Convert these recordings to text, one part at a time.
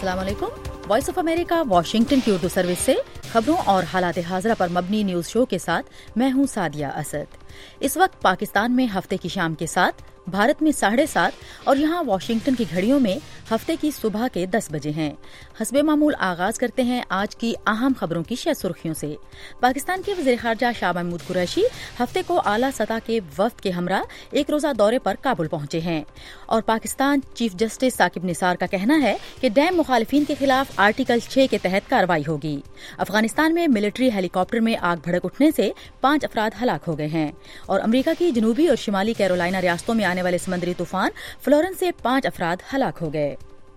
अस्सलाम वालेकुम। Voice of America Washington की उर्दू सर्विस से खबरों और हालात हाज़रा पर मबनी न्यूज़ शो के साथ मैं हूं सादिया असद। इस वक्त पाकिस्तान में हफ्ते की शाम के 7, भारत में 7:30 और यहाँ वाशिंगटन की घड़ियों में हफ्ते की सुबह के 10 बजे हैं। हस्बे मामूल आगाज करते हैं आज की अहम खबरों की सुर्खियों से। पाकिस्तान के वज़ीर ख़ारजा शाह महमूद कुरैशी हफ्ते को आला सतह के वफ्द के हमरा एक रोज़ा दौरे पर काबुल पहुंचे हैं और पाकिस्तान चीफ जस्टिस साकिब निसार का कहना है कि डैम मुखालिफिन के खिलाफ आर्टिकल 6 के तहत कार्रवाई होगी। अफगानिस्तान में मिलिट्री हेलीकॉप्टर में आग भड़क उठने से 5 अफराद हलाक हो गए हैं और अमरीका की जनूबी और शिमाली कैरोलिना रियासतों में आने वाले समुद्री तूफान फ्लोरेंस से 5 अफराद हलाक हो गए।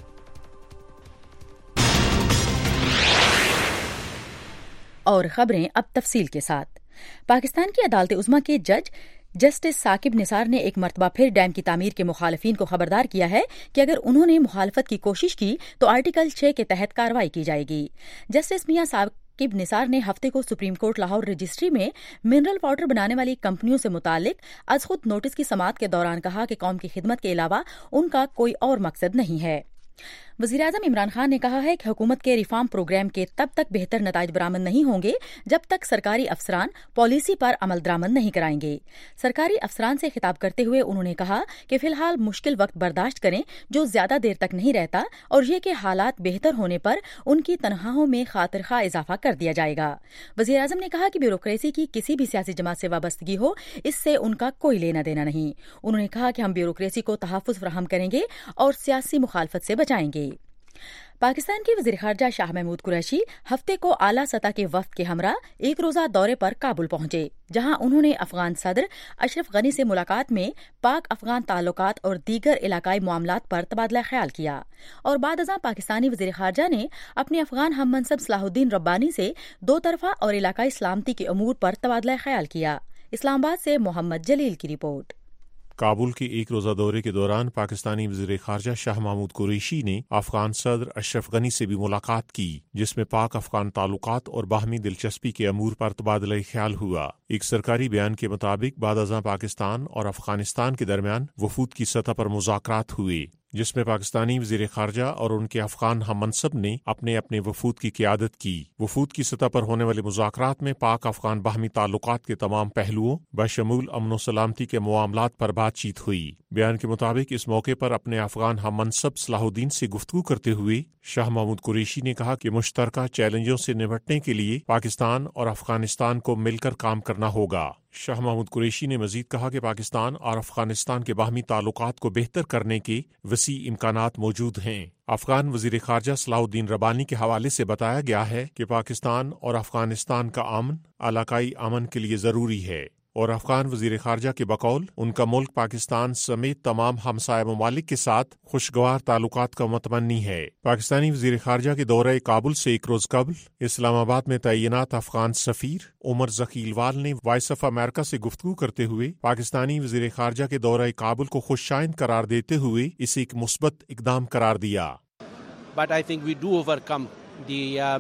और खबरें अब तफसील के साथ। पाकिस्तान की अदालत उज़्मा के जज जस्टिस साकिब निसार ने एक मरतबा फिर डैम की तामीर के मुखालिफिन को खबरदार किया है कि अगर उन्होंने मुखालफत की कोशिश की तो आर्टिकल 6 के तहत कार्रवाई की जाएगी। जस्टिस मियां साकिब निसार ने हफ्ते को सुप्रीम कोर्ट लाहौर रजिस्ट्री में मिनरल वाटर बनाने वाली कंपनियों से मुतालिक अज खुद नोटिस की समाअत के दौरान कहा कि कौम की खिदमत के अलावा उनका कोई और मकसद नहीं है। वज़ीर-ए-आज़म इमरान खान ने कहा है कि हुकूमत के रिफॉर्म प्रोग्राम के तब तक बेहतर नताइज बरामद नहीं होंगे जब तक सरकारी अफसरान पॉलिसी पर अमल दरामद नहीं कराएंगे। सरकारी अफसरान से खिताब करते हुए उन्होंने कहा कि फिलहाल मुश्किल वक्त बर्दाश्त करें जो ज्यादा देर तक नहीं रहता और ये कि हालात बेहतर होने पर उनकी तनख्वाहों में खातिरखा इजाफा कर दिया जाएगा। वज़ीर-ए-आज़म ने कहा कि ब्यूरोक्रेसी की किसी भी सियासी जमात से वाबस्तगी हो, इससे उनका कोई लेना देना नहीं। उन्होंने कहा कि हम ब्यूरोक्रेसी को तहफ़्फ़ुज़ फराहम करेंगे और सियासी मुखालफत से बचाएंगे। पाकिस्तान के वज़ीर ख़ारजा शाह महमूद कुरैशी हफ्ते को आला सतह के वफ्द के हमरा एक रोज़ा दौरे पर काबुल पहुंचे, जहां उन्होंने अफगान सदर अशरफ गनी से मुलाकात में पाक अफगान ताल्लुकात और दीगर इलाकाई मामलात पर तबादला ख्याल किया और बाद अज़ां पाकिस्तानी वज़ीर ख़ारजा ने अपने अफगान हम मनसब सलाहुद्दीन रब्बानी से दो तरफा और इलाकाई सलामती के अमूर पर तबादला ख्याल किया। इस्लामाबाद से मोहम्मद जलील की रिपोर्ट। काबुल के एक रोज़ा दौरे के दौरान पाकिस्तानी वज़ीर ख़ारजा शाह महमूद कुरैशी ने अफगान सदर अशरफ गनी से भी मुलाकात की, जिसमें पाक अफगान ताल्लुकात और बाहमी दिलचस्पी के अमूर पर तबादला ख्याल हुआ। एक सरकारी बयान के मुताबिक बाद अज़ां पाकिस्तान और अफगानिस्तान के दरमियान वफूद की सतह पर मुज़ाकरात हुए, जिसमें पाकिस्तानी वज़ीर ख़ारजा और उनके अफगान हम मनसब ने अपने अपने वफूद की क़ियादत की। वफूद की सतह पर होने वाले मुज़ाकरात में पाक अफगान बाहमी ताल्लुकात के तमाम पहलुओं बशमूल अमन व सलामती के मामलात पर बातचीत हुई। बयान के मुताबिक इस मौके पर अपने अफगान हम मनसब सलाहुद्दीन से गुफ्तगू करते हुए शाह महमूद कुरैशी ने कहा कि मुश्तरका चैलेंजों से निपटने के लिए पाकिस्तान और अफगानिस्तान को मिलकर काम करना होगा। शाह महमूद कुरैशी ने मजीद कहा कि पाकिस्तान और अफगानिस्तान के बाहमी ताल्लुकात को बेहतर करने के वसी इम्कानात मौजूद हैं। अफगान वज़ीर ख़ारजा सलाहुद्दीन रब्बानी के हवाले से बताया गया है कि पाकिस्तान और अफगानिस्तान का अमन इलाकाई अमन के लिए ज़रूरी है और अफगान वज़ीर ख़ारजा के बकौल उनका मुल्क पाकिस्तान समेत तमाम हमसाया ममालिक के साथ खुशगवार ताल्लुकात का मुतमन्नी है। पाकिस्तानी वज़ीर ख़ारजा के दौरे काबुल से एक रोज़ कबल इस्लामाबाद में तैनात अफगान सफ़ीर उमर ज़कीलवाल ने वॉइस ऑफ अमेरिका से गुफ्तगू करते हुए पाकिस्तानी वज़ीर ख़ारजा के दौरे काबुल को खुशाइंद करार देते हुए इसे एक मुस्बत इक़दाम करार दिया। But I think we do overcome the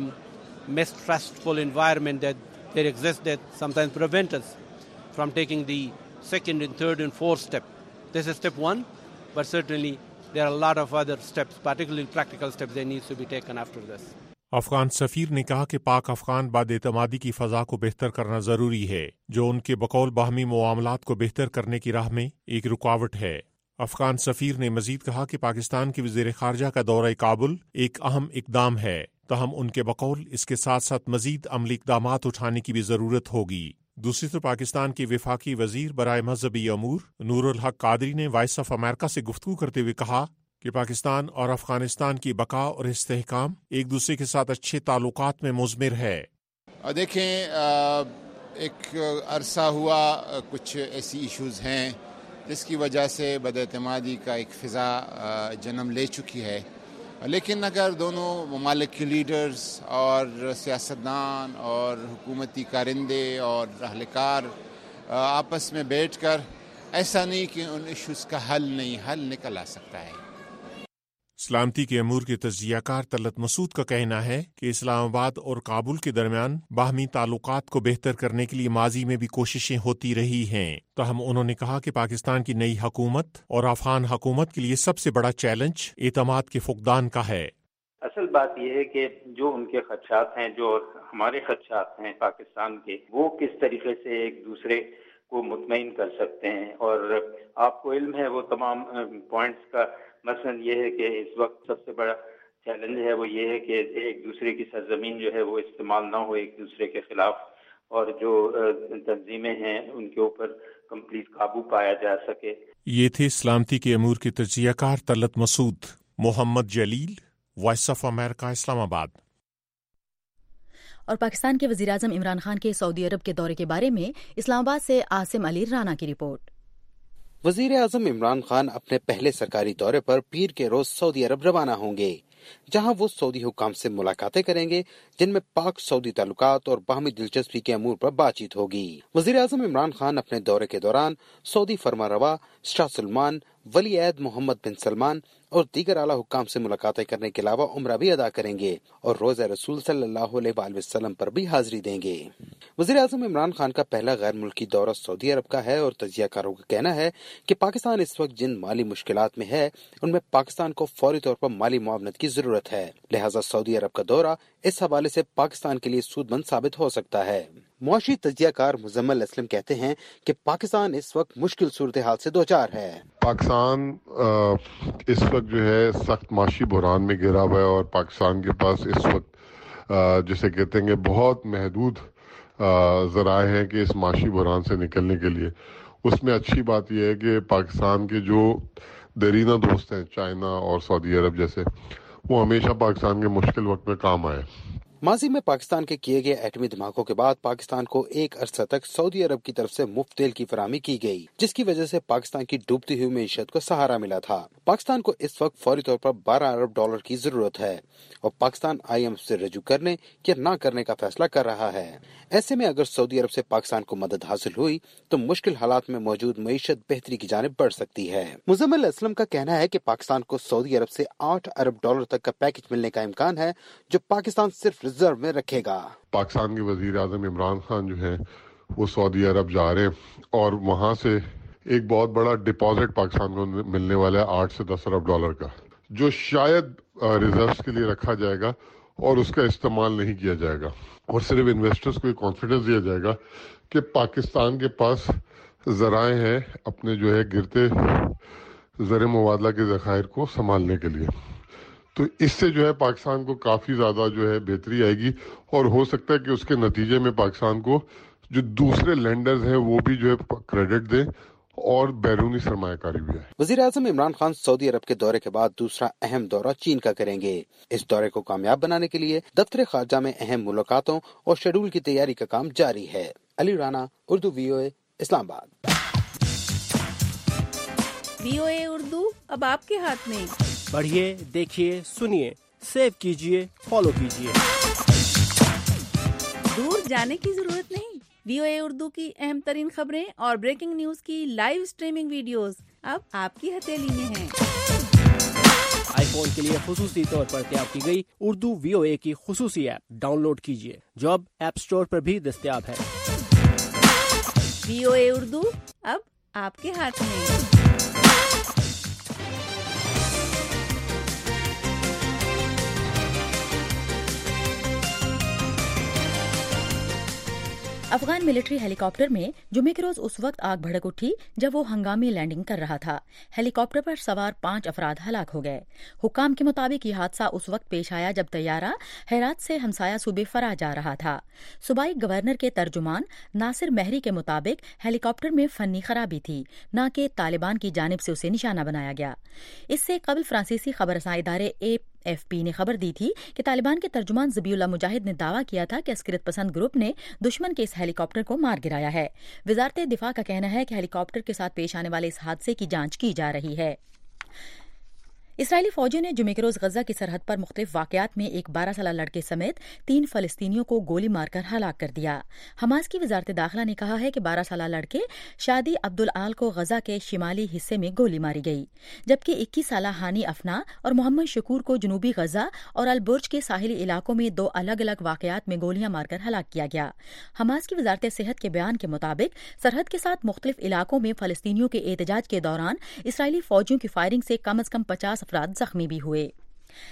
mistrustful environment that there exists that sometimes prevent us from taking the second and third and fourth step. This is step one, but certainly there are a lot of other steps, particularly practical steps that needs to be taken after this. Afghan सफ़ीर ने कहा कि पाक अफगान बाद-ए-एतमादी की फ़ज़ा को बेहतर करना ज़रूरी है, जो उनके बकौल बाहमी मामलात को बेहतर करने की राह में एक रुकावट है। अफगान सफ़ीर ने मजीद कहा कि पाकिस्तान के वज़ीर ख़ारजा का दौरा काबुल एक अहम इक़दाम है, तहम उनके बकौल इसके साथ साथ मजीद अमली इक़दामात उठाने की भी ज़रूरत होगी। दूसरी तरफ पाकिस्तान के वफाकी वज़ीर बराए मज़हबी अमूर नूरुल हक कादरी ने वॉइस ऑफ अमेरिका से गुफ्तगू करते हुए कहा कि पाकिस्तान और अफगानिस्तान की बका और इस्तेहकाम एक दूसरे के साथ अच्छे ताल्लुकात में मुज़मिर है। देखें, एक अरसा हुआ कुछ ऐसी इश्यूज़ हैं जिसकी वजह से बदएतमादी का एक फ़िज़ा जन्म ले चुकी है, लेकिन अगर दोनों ममालिक के लीडर्स और सियासतदान और हुकूमती कारिंदे और रहलकार आपस में बैठकर, ऐसा नहीं कि उन इश्यूज़ का हल निकल आ सकता है। सलामती के अमूर के तज्ज़ियाकार तलत मसूद का कहना है कि इस्लामाबाद और काबुल के दरमियान बाहमी ताल्लुकात को बेहतर करने के लिए माजी में भी कोशिशें होती रही हैं। तहम उन्होंने कहा कि पाकिस्तान की नई हुकूमत और अफगान हुकूमत के लिए सबसे बड़ा चैलेंज एतमाद के फुकदान का है। असल بات یہ ہے کہ جو ان کے خدشات ہیں، جو ہمارے خدشات ہیں پاکستان کے، وہ کس طریقے سے ایک دوسرے کو مطمئن کر سکتے ہیں. اور آپ کو علم ہے وہ تمام پوائنٹس کا، مثلا یہ ہے کہ اس وقت سب سے بڑا چیلنج ہے وہ یہ ہے کہ ایک دوسرے کی سرزمین جو ہے وہ استعمال نہ ہو ایک دوسرے کے خلاف، اور جو تنظیمیں ہیں ان کے اوپر کمپلیٹ قابو پایا جا سکے. یہ تھے سلامتی کے امور کے تجزیہ کار Talat Masood. Muhammad Jalil, voice of America, Islamabad. اور پاکستان کے وزیراعظم عمران خان کے سعودی عرب کے دورے کے بارے میں اسلام آباد سے عاصم علی رانا کی رپورٹ. وزیر اعظم عمران خان اپنے پہلے سرکاری دورے پر پیر کے روز سعودی عرب روانہ ہوں گے، جہاں وہ سعودی حکام سے ملاقاتیں کریں گے، جن میں پاک سعودی تعلقات اور باہمی دلچسپی کے امور پر بات چیت ہوگی. وزیر اعظم عمران خان اپنے دورے کے دوران سعودی فرمانروا شاہ سلمان، ولی عہد محمد بن سلمان اور دیگر اعلیٰ حکام سے ملاقاتیں کرنے کے علاوہ عمرہ بھی ادا کریں گے اور روزہ رسول صلی اللہ علیہ وآلہ وسلم پر بھی حاضری دیں گے. وزیر اعظم عمران خان کا پہلا غیر ملکی دورہ سعودی عرب کا ہے اور تجزیہ کاروں کا کہنا ہے کہ پاکستان اس وقت جن مالی مشکلات میں ہے ان میں پاکستان کو فوری طور پر مالی معاونت کی ضرورت ہے، لہٰذا سعودی عرب کا دورہ اس حوالے سے پاکستان کے لیے سود مند ثابت ہو سکتا ہے. معاشی تجزیہ کار مزمل اسلم کہتے ہیں کہ پاکستان اس وقت مشکل صورتحال سے دوچار ہے. پاکستان اس وقت جو ہے سخت معاشی بحران میں گھرا ہوا ہے، اور پاکستان کے پاس اس وقت جسے کہتے ہیں کہ بہت محدود ذرائع ہیں کہ اس معاشی بحران سے نکلنے کے لیے. اس میں اچھی بات یہ ہے کہ پاکستان کے جو دیرینہ دوست ہیں، چائنا اور سعودی عرب جیسے، وہ ہمیشہ پاکستان کے مشکل وقت میں کام آئے. ماضی میں پاکستان کے کیے گئے ایٹمی دھماکوں کے بعد پاکستان کو ایک عرصہ تک سعودی عرب کی طرف سے مفت تیل کی فراہمی کی گئی، جس کی وجہ سے پاکستان کی ڈوبتی ہوئی معیشت کو سہارا ملا تھا. پاکستان کو اس وقت فوری طور پر 12 ارب ڈالر کی ضرورت ہے اور پاکستان IMF سے رجوع کرنے یا نہ کرنے کا فیصلہ کر رہا ہے. ایسے میں اگر سعودی عرب سے پاکستان کو مدد حاصل ہوئی تو مشکل حالات میں موجود معیشت بہتری کی جانب بڑھ سکتی ہے. مزمل اسلم کا کہنا ہے کہ پاکستان کو سعودی عرب سے 8 ارب ڈالر تک کا پیکج ملنے کا امکان ہے، جو پاکستان صرف ریزرو میں رکھے گا. پاکستان کے وزیر اعظم عمران خان جو ہیں وہ سعودی عرب جا رہے ہیں، اور وہاں سے ایک بہت بڑا ڈپازٹ پاکستان کو ملنے والا ہے 8 سے 10 ارب ڈالر کا، جو شاید ریزروز کے لیے رکھا جائے گا اور اس کا استعمال نہیں کیا جائے گا، اور صرف انویسٹرز کو کانفیڈنس دیا جائے گا کہ پاکستان کے پاس ذرائع ہیں اپنے جو ہے گرتے زر مبادلہ کے ذخائر کو سنبھالنے کے لیے. تو اس سے جو ہے پاکستان کو کافی زیادہ جو ہے بہتری آئے گی، اور ہو سکتا ہے کہ اس کے نتیجے میں پاکستان کو جو دوسرے لینڈرز ہیں وہ بھی جو ہے کریڈٹ دیں اور بیرونی سرمایہ کاری بھی ہے. وزیر اعظم عمران خان سعودی عرب کے دورے کے بعد دوسرا اہم دورہ چین کا کریں گے. اس دورے کو کامیاب بنانے کے لیے دفتر خارجہ میں اہم ملاقاتوں اور شیڈول کی تیاری کا کام جاری ہے. علی رانا، اردو VOA، اسلام آباد. VOA اردو اب آپ کے ہاتھ میں. پڑھیے، دیکھیے، سنیے، سیو کیجیے، فالو کیجیے. دور جانے کی ضرورت نہیں. VOA اردو کی اہم ترین خبریں اور بریکنگ نیوز کی لائیو سٹریمنگ ویڈیوز اب آپ کی ہتھیلی میں ہیں. آئی فون کے لیے خصوصی طور پر تیار کی گئی اردو VOA کی خصوصی ایپ ڈاؤن لوڈ کیجیے، جو اب ایپ سٹور پر بھی دستیاب ہے. VOA اردو اب آپ کے ہاتھ میں. افغان ملٹری ہیلی کاپٹر میں جمعے کے روز اس وقت آگ بھڑک اٹھی جب وہ ہنگامی لینڈنگ کر رہا تھا. ہیلی کاپٹر پر سوار 5 افراد ہلاک ہو گئے. حکام کے مطابق یہ حادثہ اس وقت پیش آیا جب طیارہ ہرات سے ہمسایہ صوبے فرا جا رہا تھا. صوبائی گورنر کے ترجمان ناصر مہری کے مطابق ہیلی کاپٹر میں فنی خرابی تھی، نہ کہ طالبان کی جانب سے اسے نشانہ بنایا گیا. اس سے قبل فرانسیسی خبررساں ادارے AFP نے خبر دی تھی کہ طالبان کے ترجمان ذبیح اللہ مجاہد نے دعویٰ کیا تھا کہ عسکریت پسند گروپ نے دشمن کے اس ہیلی کاپٹر کو مار گرایا ہے. وزارت دفاع کا کہنا ہے کہ ہیلی کاپٹر کے ساتھ پیش آنے والے اس حادثے کی جانچ کی جا رہی ہے. اسرائیلی فوجیوں نے جمعے کے روز غزہ کی سرحد پر مختلف واقعات میں ایک 12 سالہ لڑکے سمیت 3 فلسطینیوں کو گولی مار کر ہلاک کر دیا. حماس کی وزارت داخلہ نے کہا ہے کہ 12 سالہ لڑکے شادی عبدالعال کو غزہ کے شمالی حصے میں گولی ماری گئی، جبکہ 21 سالہ ہانی افنا اور محمد شکور کو جنوبی غزہ اور البرج کے ساحلی علاقوں میں 2 الگ الگ واقعات میں گولیاں مار کر ہلاک کیا گیا. حماس کی وزارت صحت کے بیان کے مطابق سرحد کے ساتھ مختلف علاقوں میں فلسطینیوں کے احتجاج کے دوران اسرائیلی فوجیوں کی فائرنگ سے کم از کم 50 افراد زخمی بھی ہوئے.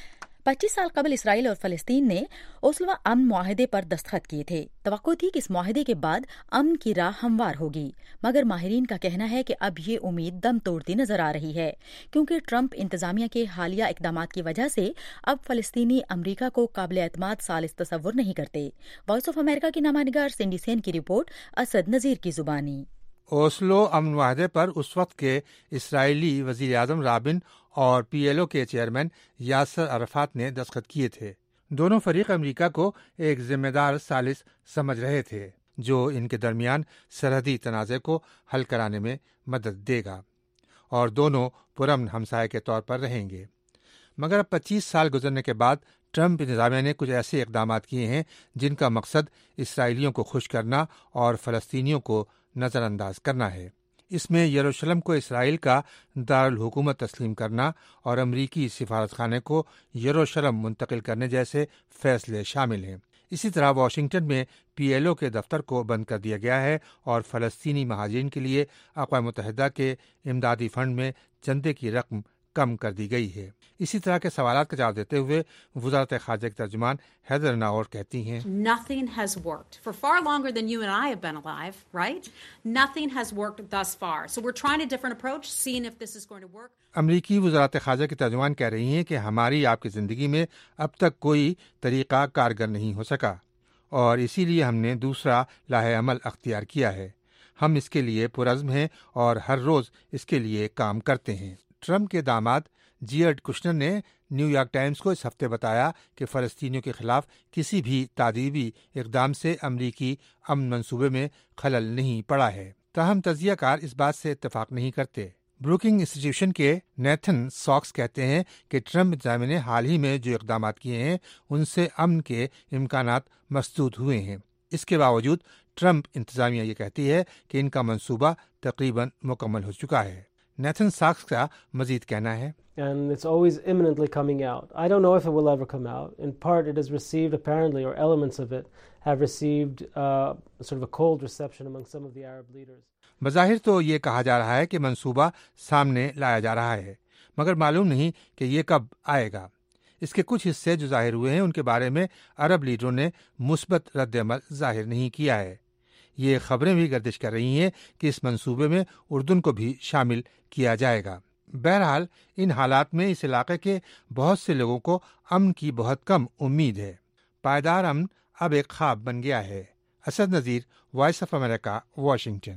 25 साल कबल इसराइल और फलस्तीन ने ओस्लो अमन मुआहदे पर दस्तखत किए थे। तवक्को थी कि इस मुआहदे के बाद अमन की राह हमवार होगी, मगर माहिरीन का कहना है कि अब ये उम्मीद दम तोड़ती नजर आ रही है, क्योंकि ट्रंप इंतजामिया के हालिया इकदामात की वजह से अब फलस्तीनी अमरीका को काबिल एतमाद सालिस तस्वुर नहीं करते। वॉइस ऑफ अमेरिका की नामानिगार सिंडी सेन की रिपोर्ट, असद नजीर की जुबानी। ओस्लो अमन मुआहदे पर उस वक्त के इसराइली वजीर आजम राबिन और PLO के चेयरमैन यासर अराफात ने दस्तखत किए थे। दोनों फरीक अमेरिका को एक जिम्मेदार सालिस समझ रहे थे जो इनके दरमियान सरहदी तनाज़े को हल कराने में मदद देगा और दोनों पुरअमन हमसाये के तौर पर रहेंगे। मगर अब 25 साल गुजरने के बाद ट्रंप इंतजामिया ने कुछ ऐसे इक़दामात किए हैं जिनका मकसद इसराइलियों को खुश करना और फ़लस्तीनियों को नज़रअंदाज करना है। इसमें यरूशलेम को इसराइल का दारुल हुकूमत तस्लीम करना और अमरीकी सिफारतखाने को यरूशलेम मुंतकिल करने जैसे फैसले शामिल हैं। इसी तरह वाशिंगटन में PLO के दफ्तर को बंद कर दिया गया है और फ़लस्तीनी महाजिरीन के लिए अक़वाम मुत्तहिदा के इमदादी फंड में चंदे की रकम कम कर दी गई है। इसी तरह के सवालात का जवाब देते हुए वज़ारत ख़ारजा की तर्जुमान हैदर नाओर कहती हैं, Nothing has worked for far longer than you and I have been alive, right? Nothing has worked thus far. So we're trying a different approach, seeing if this is going to work. अमरीकी वज़ारत ख़ारजा की तर्जुमान कह रही हैं कि हमारी आपकी ज़िंदगी में अब तक कोई तरीक़ा कारगर नहीं हो सका और इसीलिए हमने दूसरा लाहे अमल अख्तियार किया है। हम इसके लिए पुरज़्म हैं और हर रोज़ इसके लिए काम करते हैं। ट्रंप के दामाद जियर्ड कुशनर ने न्यूयॉर्क टाइम्स को इस हफ्ते बताया कि फ़लस्तीनियों के खिलाफ किसी भी तादीबी इक़दाम से अमरीकी अमन मंसूबे में खलल नहीं पड़ा है। ताहम तजियाकार इस बात से इत्तेफाक नहीं करते। ब्रुकिंग इंस्टीट्यूशन के नेथन सॉक्स कहते हैं कि ट्रंप इंतजामिया ने हाल ही में जो इक़दामात किए हैं उनसे अमन के इम्कानात मसदूद हुए हैं। इसके बावजूद ट्रंप इंतजामिया ये कहती है कि इनका मंसूबा तकरीबन मुकम्मल हो चुका है। नेथन सॉक्स का मजीद कहना है, And it's always imminently coming out. I don't know if it will ever come out. In part, it has received, apparently, or elements of it have received sort of a cold reception among some of the Arab leaders. बज़ाहिर तो ये कहा जा रहा है कि मंसूबा सामने लाया जा रहा है, मगर मालूम नहीं कि ये कब आएगा। इसके कुछ हिस्से जो जाहिर हुए हैं उनके बारे में अरब लीडरों ने मुस्बत रद्द-ए-अमल जाहिर नहीं किया है। ये खबरें भी गर्दिश कर रही हैं कि इस मंसूबे में उर्दन को भी शामिल किया जाएगा। बहरहाल इन हालात में इस इलाके के बहुत से लोगों को अमन की बहुत कम उम्मीद है। पायदार अमन अब एक ख्वाब बन गया है। Asad Nazir, voice of America, Washington.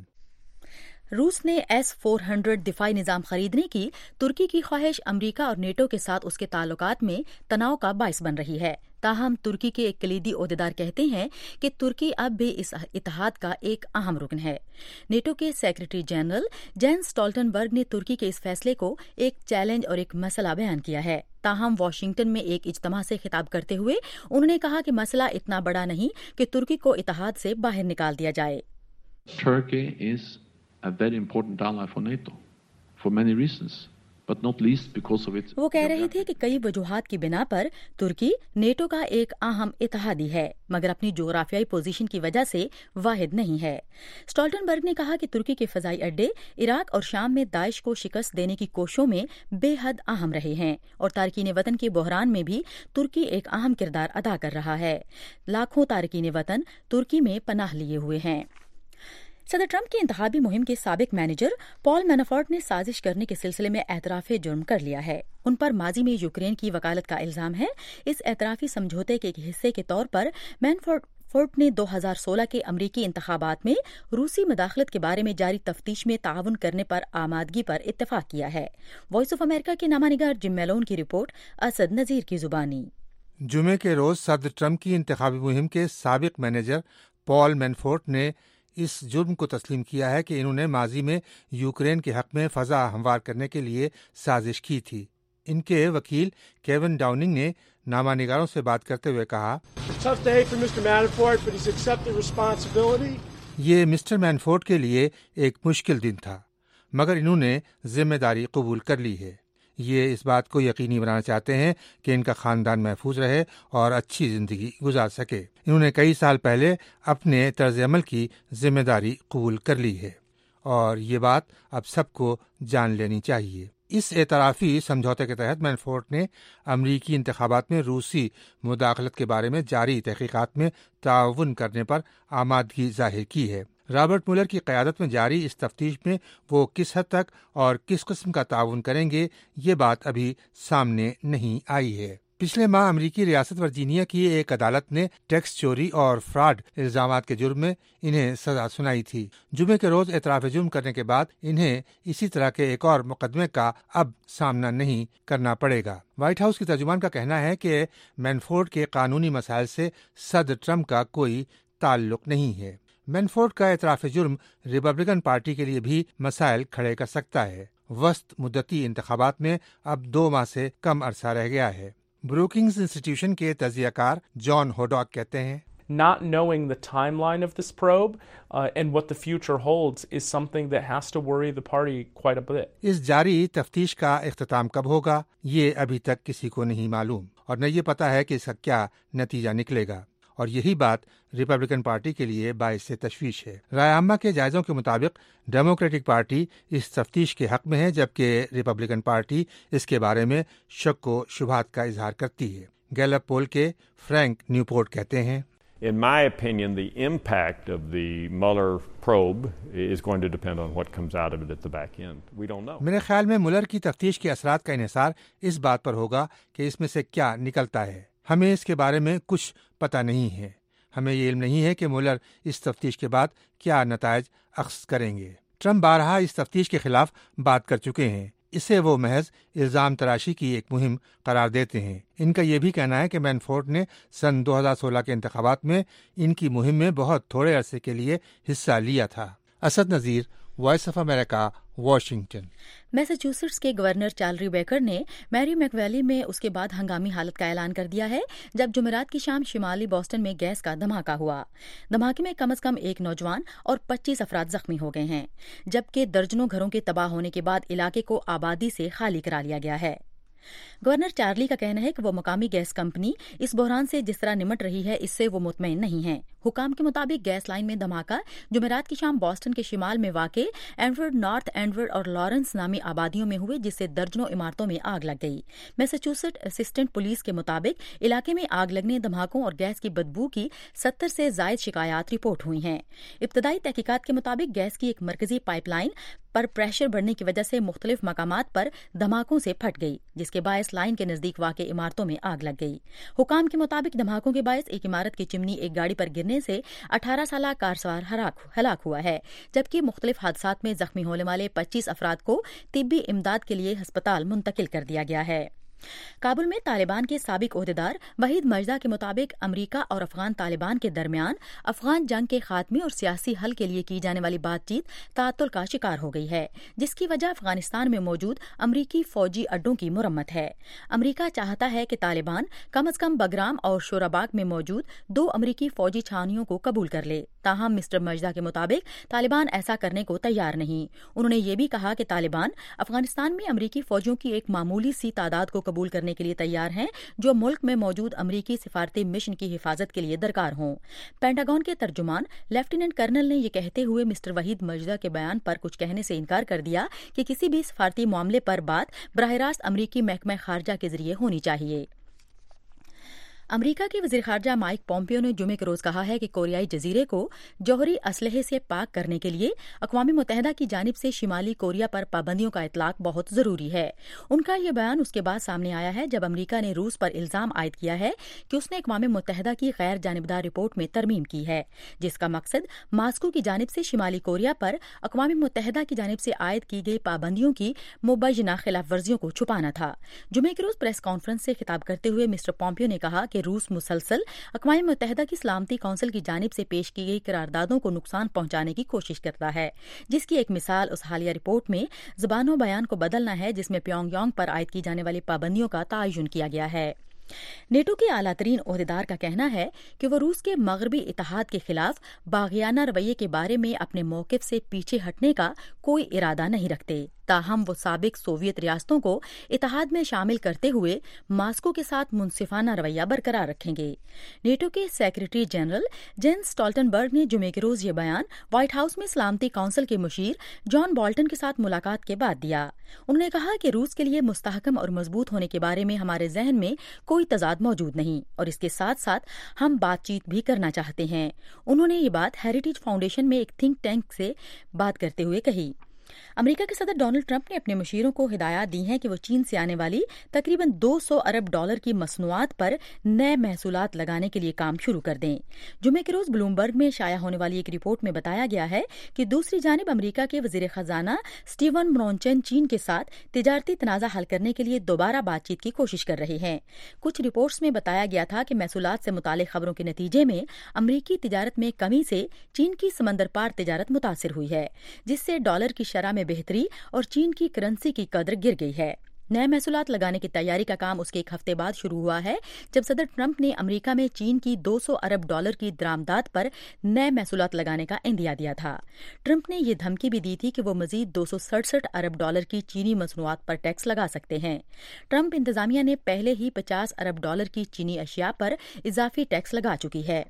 रूस ने S-400 दिफाई निजाम खरीदने की तुर्की की ख्वाहिश अमरीका और नेटो के साथ उसके ताल्लुकात में तनाव का बायस बन रही है। ताहम तुर्की के एक कलीदी ओहदेदार कहते हैं कि तुर्की अब भी इस इत्तेहाद का एक अहम रुकन है। नेटो के सेक्रेटरी जनरल जेंस स्टोल्टनबर्ग ने तुर्की के इस फैसले को एक चैलेंज और एक मसला बयान किया है। ताहम वाशिंगटन में एक इज्तिमा से खिताब करते हुए उन्होंने कहा कि मसला इतना बड़ा नहीं कि तुर्की को इत्तेहाद से बाहर निकाल दिया जाए। Turkey is a very important ally for NATO for many reasons, but not least because of its. वो कह रहे थे कि कई वजूहात की बिना पर तुर्की नेटो का एक अहम इत्तेहादी है, मगर अपनी जोग्राफियाई पोजीशन की वजह से वाहिद नहीं है। स्टोल्टनबर्ग ने कहा कि तुर्की के फजाई अड्डे इराक और शाम में दाइश को शिकस्त देने की कोशिशों में बेहद अहम रहे हैं और तारकीन वतन के बहरान में भी तुर्की एक अहम किरदार अदा कर रहा है। लाखों तारकीन वतन तुर्की में पनाह लिए हुए हैं। सदर ट्रंप की इंतखाबी मुहिम के साबिक मैनेजर पॉल मैनाफोर्ट ने साजिश करने के सिलसिले में एतराफ़े जुर्म कर लिया है। उन पर माजी में यूक्रेन की वकालत का इल्जाम है। इस एतराफ़ी समझौते के एक हिस्से के तौर पर मैनाफोर्ट ने 2016 के अमरीकी इंतखाबात में रूसी मदाखलत के बारे में जारी तफ्तीश में ताउन करने पर आमादगी पर इत्तेफाक किया है। वॉइस ऑफ अमेरिका के नामानिगार जिम मेलोन की रिपोर्ट, असद नज़ीर की जुबानी। जुमे के रोज सदर ट्रंप की इंतखाबी मुहिम के साबिक मैनेजर पॉल मैनाफोर्ट ने इस जुर्म को तस्लीम किया है कि इन्होंने माजी में यूक्रेन के हक में फ़ज़ा हमवार करने के लिए साजिश की थी। इनके वकील केविन डाउनिंग ने नामानिगारों से बात करते हुए कहा, ये मिस्टर मैनाफोर्ट के लिए एक मुश्किल दिन था, मगर इन्होंने जिम्मेदारी कबूल कर ली है। ये इस बात को यकीनी बनाना चाहते हैं कि इनका खानदान महफूज रहे और अच्छी जिंदगी गुजार सके। इन्होंने कई साल पहले अपने तर्ज अमल की जिम्मेदारी कबूल कर ली है और ये बात अब सबको जान लेनी चाहिए। اس اعترافی سمجھوتے کے تحت مینفورٹ نے امریکی انتخابات میں روسی مداخلت کے بارے میں جاری تحقیقات میں تعاون کرنے پر آمادگی ظاہر کی ہے۔ رابرٹ مولر کی قیادت میں جاری اس تفتیش میں وہ کس حد تک اور کس قسم کا تعاون کریں گے، یہ بات ابھی سامنے نہیں آئی ہے۔ پچھلے ماہ امریکی ریاست ورجینیا کی ایک عدالت نے ٹیکس چوری اور فراڈ الزامات کے جرم میں انہیں سزا سنائی تھی۔ جمعے کے روز اعتراف جرم کرنے کے بعد انہیں اسی طرح کے ایک اور مقدمے کا اب سامنا نہیں کرنا پڑے گا۔ وائٹ ہاؤس کی ترجمان کا کہنا ہے کہ مینفورٹ کے قانونی مسائل سے صدر ٹرمپ کا کوئی تعلق نہیں ہے۔ مینفورٹ کا اعتراف جرم ریپبلکن پارٹی کے لیے بھی مسائل کھڑے کر سکتا ہے۔ وسط مدتی انتخابات میں اب 2 ماہ سے کم عرصہ رہ گیا ہے۔ بروکنگز انسٹیٹیوشن کے تجزیہ کار جان ہوڈاک کہتے ہیں، Not knowing the timeline of this probe and what the future holds is something that has to worry the party quite a bit. اس جاری تفتیش کا اختتام کب ہوگا یہ ابھی تک کسی کو نہیں معلوم، اور نہ یہ پتا ہے کہ اس کا کیا نتیجہ نکلے گا، اور یہی بات ریپبلکن پارٹی کے لیے باعث تشویش ہے۔ رائے عامہ کے جائزوں کے مطابق ڈیموکریٹک پارٹی اس تفتیش کے حق میں ہے، جبکہ ریپبلکن پارٹی اس کے بارے میں شک و شبہات کا اظہار کرتی ہے۔ گیلپ پول کے فرینک نیوپورٹ کہتے ہیں، In my opinion, the impact of the Mueller probe is going to depend on what comes out of it at the back end. We don't know. میرے خیال میں مولر کی تفتیش کے اثرات کا انحصار اس بات پر ہوگا کہ اس میں سے کیا نکلتا ہے۔ ہمیں اس کے بارے میں کچھ پتہ نہیں ہے۔ ہمیں یہ علم نہیں ہے کہ مولر اس تفتیش کے بعد کیا نتائج اخذ کریں گے۔ ٹرمپ بارہا اس تفتیش کے خلاف بات کر چکے ہیں۔ اسے وہ محض الزام تراشی کی ایک مہم قرار دیتے ہیں۔ ان کا یہ بھی کہنا ہے کہ مینفورٹ نے سن 2016 کے انتخابات میں ان کی مہم میں بہت تھوڑے عرصے کے لیے حصہ لیا تھا۔ Asad Nazir, voice of America, Washington. Massachusetts کے گورنر چارلی بیکر نے میری میک ویلی میں اس کے بعد ہنگامی حالت کا اعلان کر دیا ہے جب جمعرات کی شام شمالی بوسٹن میں گیس کا دھماکہ ہوا۔ دھماکے میں کم از کم 1 نوجوان اور 25 افراد زخمی ہو گئے ہیں، جبکہ درجنوں گھروں کے تباہ ہونے کے بعد علاقے کو آبادی سے خالی کرا لیا گیا ہے۔ گورنر چارلی کا کہنا ہے کہ وہ مقامی گیس کمپنی اس بحران سے جس طرح نمٹ رہی ہے اس سے وہ مطمئن نہیں ہیں۔ حکام کے مطابق گیس لائن میں دھماکہ جمعرات کی شام بوسٹن کے شمال میں واقع اینڈورڈ، نارتھ اینڈورڈ اور لارنس نامی آبادیوں میں ہوئے، جس سے درجنوں عمارتوں میں آگ لگ گئی۔ میساچوسٹس اسسٹنٹ پولیس کے مطابق علاقے میں آگ لگنے، دھماکوں اور گیس کی بدبو کی 70 سے زائد شکایات رپورٹ ہوئی ہیں۔ ابتدائی تحقیقات کے مطابق گیس کی ایک مرکزی پائپ لائن پر پریشر بڑھنے کی وجہ سے مختلف مقامات پر دھماکوں سے پھٹ گئی، جس کے باعث لائن کے نزدیک واقع عمارتوں میں آگ لگ گئی۔ حکام کے مطابق دھماکوں کے باعث ایک عمارت کی چمنی ایک گاڑی پر گرنے سے 18 سالہ کار سوار ہلاک ہوا ہے، جبکہ مختلف حادثات میں زخمی ہونے والے 25 افراد کو طبی امداد کے لیے ہسپتال منتقل کر دیا گیا ہے۔ کابل میں طالبان کے سابق عہدیدار وحید مجدہ کے مطابق امریکہ اور افغان طالبان کے درمیان افغان جنگ کے خاتمے اور سیاسی حل کے لیے کی جانے والی بات چیت تعطل کا شکار ہو گئی ہے، جس کی وجہ افغانستان میں موجود امریکی فوجی اڈوں کی مرمت ہے۔ امریکہ چاہتا ہے کہ طالبان کم از کم بگرام اور شوراباغ میں موجود 2 امریکی فوجی چھاونیوں کو قبول کر لے، تاہم مسٹر مجدہ کے مطابق طالبان ایسا کرنے کو تیار نہیں۔ انہوں نے یہ بھی کہا کہ طالبان افغانستان میں امریکی فوجیوں کی ایک معمولی سی تعداد کو قبول کرنے کے لیے تیار ہیں جو ملک میں موجود امریکی سفارتی مشن کی حفاظت کے لیے درکار ہوں۔ پینٹاگون کے ترجمان لیفٹیننٹ کرنل نے یہ کہتے ہوئے مسٹر وحید مجدہ کے بیان پر کچھ کہنے سے انکار کر دیا کہ کسی بھی سفارتی معاملے پر بات براہ راست امریکی محکمہ خارجہ کے ذریعے ہونی چاہیے۔ امریکہ کے وزیر خارجہ مائک پومپیو نے جمعے کے روز کہا ہے کہ کوریائی جزیرے کو جوہری اسلحے سے پاک کرنے کے لیے اقوام متحدہ کی جانب سے شمالی کوریا پر پابندیوں کا اطلاق بہت ضروری ہے۔ ان کا یہ بیان اس کے بعد سامنے آیا ہے جب امریکہ نے روس پر الزام عائد کیا ہے کہ اس نے اقوام متحدہ کی غیر جانبدار رپورٹ میں ترمیم کی ہے، جس کا مقصد ماسکو کی جانب سے شمالی کوریا پر اقوام متحدہ کی جانب سے عائد کی گئی پابندیوں کی مبینہ خلاف ورزیوں کو چھپانا تھا۔ جمعے کے روز پریس کانفرنس سے خطاب کرتے ہوئے مسٹر پومپیو نے کہا کہ روس مسلسل اقوام متحدہ کی سلامتی کونسل کی جانب سے پیش کی گئی قراردادوں کو نقصان پہنچانے کی کوشش کرتا ہے، جس کی ایک مثال اس حالیہ رپورٹ میں زبان و بیان کو بدلنا ہے جس میں پیونگ یانگ پر عائد کی جانے والی پابندیوں کا تعین کیا گیا ہے۔ نیٹو کے اعلیٰ ترین عہدیدار کا کہنا ہے کہ وہ روس کے مغربی اتحاد کے خلاف باغیانہ رویے کے بارے میں اپنے موقف سے پیچھے ہٹنے کا کوئی ارادہ نہیں رکھتے، تاہم وہ سابق سوویت ریاستوں کو اتحاد میں شامل کرتے ہوئے ماسکو کے ساتھ منصفانہ رویہ برقرار رکھیں گے۔ نیٹو کے سیکریٹری جنرل جینس اسٹالٹنبرگ نے جمعے کے روز یہ بیان وائٹ ہاؤس میں سلامتی کونسل کے مشیر جان بالٹن کے ساتھ ملاقات کے بعد دیا۔ انہوں نے کہا کہ روس کے لیے مستحکم اور مضبوط ہونے کے بارے میں ہمارے ذہن میں کوئی تضاد موجود نہیں، اور اس کے ساتھ ساتھ ہم بات چیت بھی کرنا چاہتے ہیں۔ انہوں نے یہ بات ہیریٹیج فاؤنڈیشن میں ایک تھنک ٹینک سے بات کرتے ہوئے کہی۔ امریکہ کے صدر ڈونلڈ ٹرمپ نے اپنے مشیروں کو ہدایات دی ہیں کہ وہ چین سے آنے والی تقریباً $200 ارب کی مصنوعات پر نئے محصولات لگانے کے لیے کام شروع کر دیں۔ جمعے کے روز بلومبرگ میں شائع ہونے والی ایک رپورٹ میں بتایا گیا ہے کہ دوسری جانب امریکہ کے وزیر خزانہ اسٹیون منوچن چین کے ساتھ تجارتی تنازع حل کرنے کے لیے دوبارہ بات چیت کی کوشش کر رہے ہیں۔ کچھ رپورٹس میں بتایا گیا تھا کہ محصولات سے متعلق خبروں کے نتیجے میں امریکی تجارت میں کمی سے چین کی سمندر پار تجارت متاثر ہوئی ہے، جس سے ڈالر کی شرح میں بہتری اور چین کی کرنسی کی قدر گر گئی ہے۔ نئے محصولات لگانے کی تیاری کا کام اس کے ایک ہفتے بعد شروع ہوا ہے جب صدر ٹرمپ نے امریکہ میں چین کی $200 ارب کی درآمدات پر نئے محصولات لگانے کا عندیہ دیا تھا۔ ٹرمپ نے یہ دھمکی بھی دی تھی کہ وہ مزید $267 ارب کی چینی مصنوعات پر ٹیکس لگا سکتے ہیں۔ ٹرمپ انتظامیہ نے پہلے ہی $50 ارب کی چینی اشیاء پر اضافی ٹیکس لگا چکی ہے۔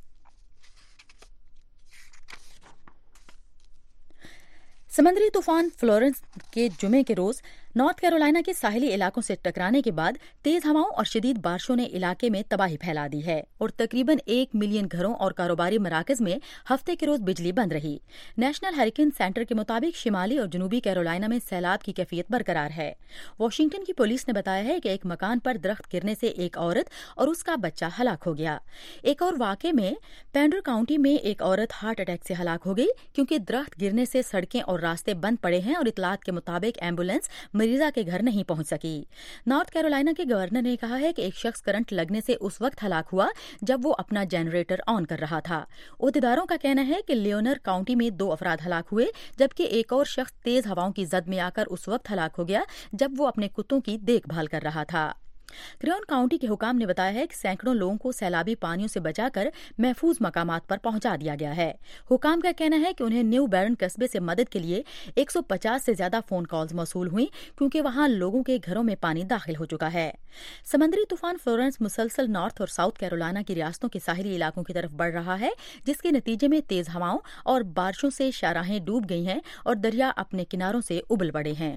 سمندری طوفان فلورنس کے جمعے کے روز نارتھ کیرولائنا کے ساحلی علاقوں سے ٹکرانے کے بعد تیز ہواؤں اور شدید بارشوں نے علاقے میں تباہی پھیلا دی ہے اور تقریباً 1 ملین گھروں اور کاروباری مراکز میں ہفتے کے روز بجلی بند رہی۔ نیشنل ہریکین سینٹر کے مطابق شمالی اور جنوبی کیرولائنا میں سیلاب کی کیفیت برقرار ہے۔ واشنگٹن کی پولیس نے بتایا ہے کہ ایک مکان پر درخت گرنے سے ایک عورت اور اس کا بچہ ہلاک ہو گیا۔ ایک اور واقعے میں پینڈر کاؤنٹی میں ایک عورت ہارٹ اٹیک سے ہلاک ہو گئی کیونکہ درخت گرنے سے سڑکیں اور راستے بند پڑے ہیں اور اطلاعات کے مطابق ایمبولینس مریضہ کے گھر نہیں پہنچ سکی۔ نارتھ کیرولائنا کے گورنر نے کہا ہے کہ ایک شخص کرنٹ لگنے سے اس وقت ہلاک ہوا جب وہ اپنا جنریٹر آن کر رہا تھا۔ عہدیداروں کا کہنا ہے کہ لیونر کاؤنٹی میں 2 افراد ہلاک ہوئے جبکہ ایک اور شخص تیز ہواؤں کی زد میں آ کر اس وقت ہلاک ہو گیا جب وہ اپنے کتوں کی دیکھ بھال کر رہا تھا۔ کریون کاؤنٹی کے حکام نے بتایا ہے کہ سینکڑوں لوگوں کو سیلابی پانیوں سے بچا کر محفوظ مقامات پر پہنچا دیا گیا ہے۔ حکام کا کہنا ہے کہ انہیں نیو بیرن قصبے سے مدد کے لیے 150 سے زیادہ فون کالز موصول ہوئیں کیونکہ وہاں لوگوں کے گھروں میں پانی داخل ہو چکا ہے۔ سمندری طوفان فلورنس مسلسل نارتھ اور ساؤتھ کیرولائنا کی ریاستوں کے ساحلی علاقوں کی طرف بڑھ رہا ہے جس کے نتیجے میں تیز ہواؤں اور بارشوں سے شاہراہیں ڈوب گئی ہیں اور دریا اپنے کناروں سے ابل پڑے ہیں۔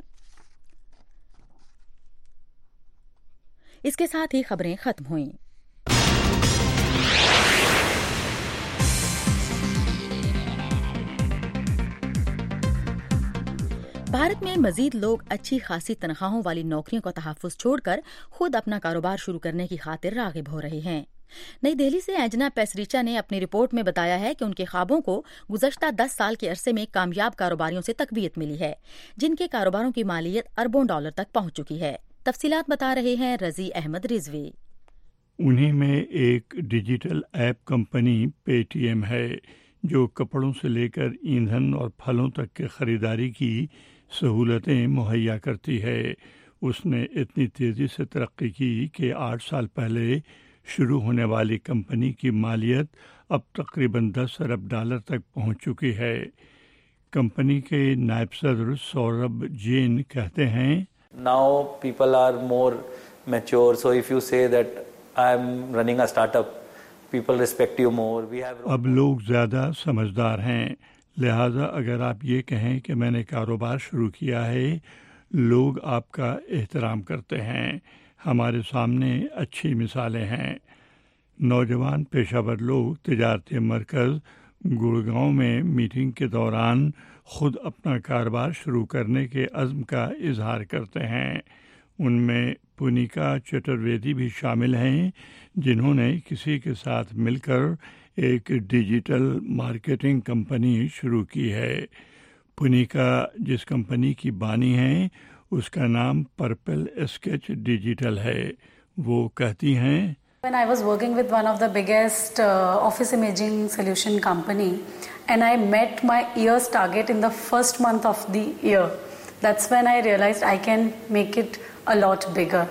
اس کے ساتھ ہی خبریں ختم ہوئیں۔ بھارت میں مزید لوگ اچھی خاصی تنخواہوں والی نوکریوں کا تحفظ چھوڑ کر خود اپنا کاروبار شروع کرنے کی خاطر راغب ہو رہے ہیں۔ نئی دہلی سے اینجنا پیسریچا نے اپنی رپورٹ میں بتایا ہے کہ ان کے خوابوں کو گزشتہ 10 سال کے عرصے میں کامیاب کاروباریوں سے تقویت ملی ہے جن کے کاروباروں کی مالیت اربوں ڈالر تک پہنچ چکی ہے۔ تفصیلات بتا رہے ہیں رضی احمد رضوی۔ انہی میں ایک digital app company Paytm ہے جو کپڑوں سے لے کر ایندھن اور پھلوں تک کے خریداری کی سہولتیں مہیا کرتی ہے۔ اس نے اتنی تیزی سے ترقی کی کہ 8 سال پہلے شروع ہونے والی کمپنی کی مالیت اب تقریباً $10 ارب تک پہنچ چکی ہے۔ کمپنی کے نائب صدر سوربھ جین کہتے ہیں Now people are more mature, so if you say that I am running a startup, people respect you more. اب لوگ زیادہ سمجھدار ہیں، لہذا اگر آپ یہ کہیں کہ میں نے کاروبار شروع کیا ہے، لوگ آپ کا احترام کرتے ہیں۔ ہمارے سامنے اچھی مثالیں ہیں۔ نوجوان پیشہ ور لوگ تجارتی مرکز گڑگاؤں میں میٹنگ کے دوران خود اپنا کاروبار شروع کرنے کے عزم کا اظہار کرتے ہیں۔ ان میں پونیکا چترویدی بھی شامل ہیں جنہوں نے کسی کے ساتھ مل کر ایک ڈیجیٹل مارکیٹنگ کمپنی شروع کی ہے۔ پونیکا جس کمپنی کی بانی ہیں اس کا نام پرپل اسکیچ ڈیجیٹل ہے۔ وہ کہتی ہیں When I was working with one of the biggest office imaging solution company and I met my year's target in the first month of the year, that's when I realized I can make it a lot bigger.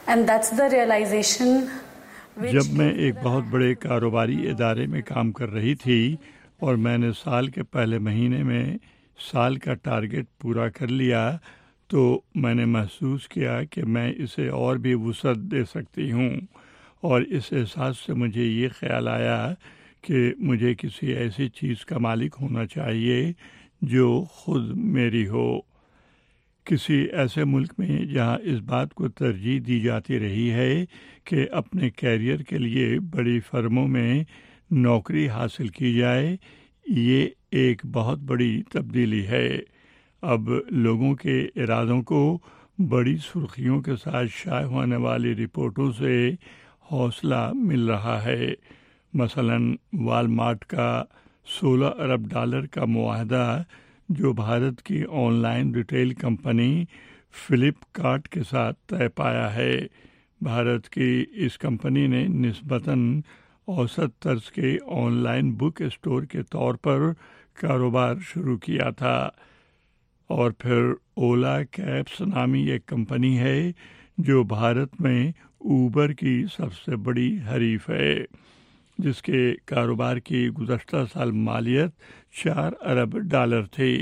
And that's the realization. جب میں ایک بہت بڑے کاروباری ادارے میں کام کر رہی تھی اور میں نے سال کے پہلے مہینے میں سال کا ٹارگٹ پورا کر لیا تو میں نے محسوس کیا کہ میں اسے اور بھی وسعت دے سکتی ہوں، اور اس احساس سے مجھے یہ خیال آیا کہ مجھے کسی ایسی چیز کا مالک ہونا چاہیے جو خود میری ہو، کسی ایسے ملک میں جہاں اس بات کو ترجیح دی جاتی رہی ہے کہ اپنے کیریئر کے لیے بڑی فرموں میں نوکری حاصل کی جائے۔ یہ ایک بہت بڑی تبدیلی ہے۔ اب لوگوں کے ارادوں کو بڑی سرخیوں کے ساتھ شائع ہونے والی رپورٹوں سے حوصلہ مل رہا ہے۔ مثلا والمارٹ کا $16 ارب کا معاہدہ جو بھارت کی online retail company Flipkart کے ساتھ طے پایا ہے۔ بھارت کی اس کمپنی نے نسبتاً اوسط طرز کے آن لائن بک اسٹور کے طور پر کاروبار شروع کیا تھا، اور پھر اولا کیبس نامی ایک کمپنی ہے جو بھارت میں اوبر کی سب سے بڑی حریف ہے، جس کے کاروبار کی گزشتہ سال مالیت $4 ارب تھی۔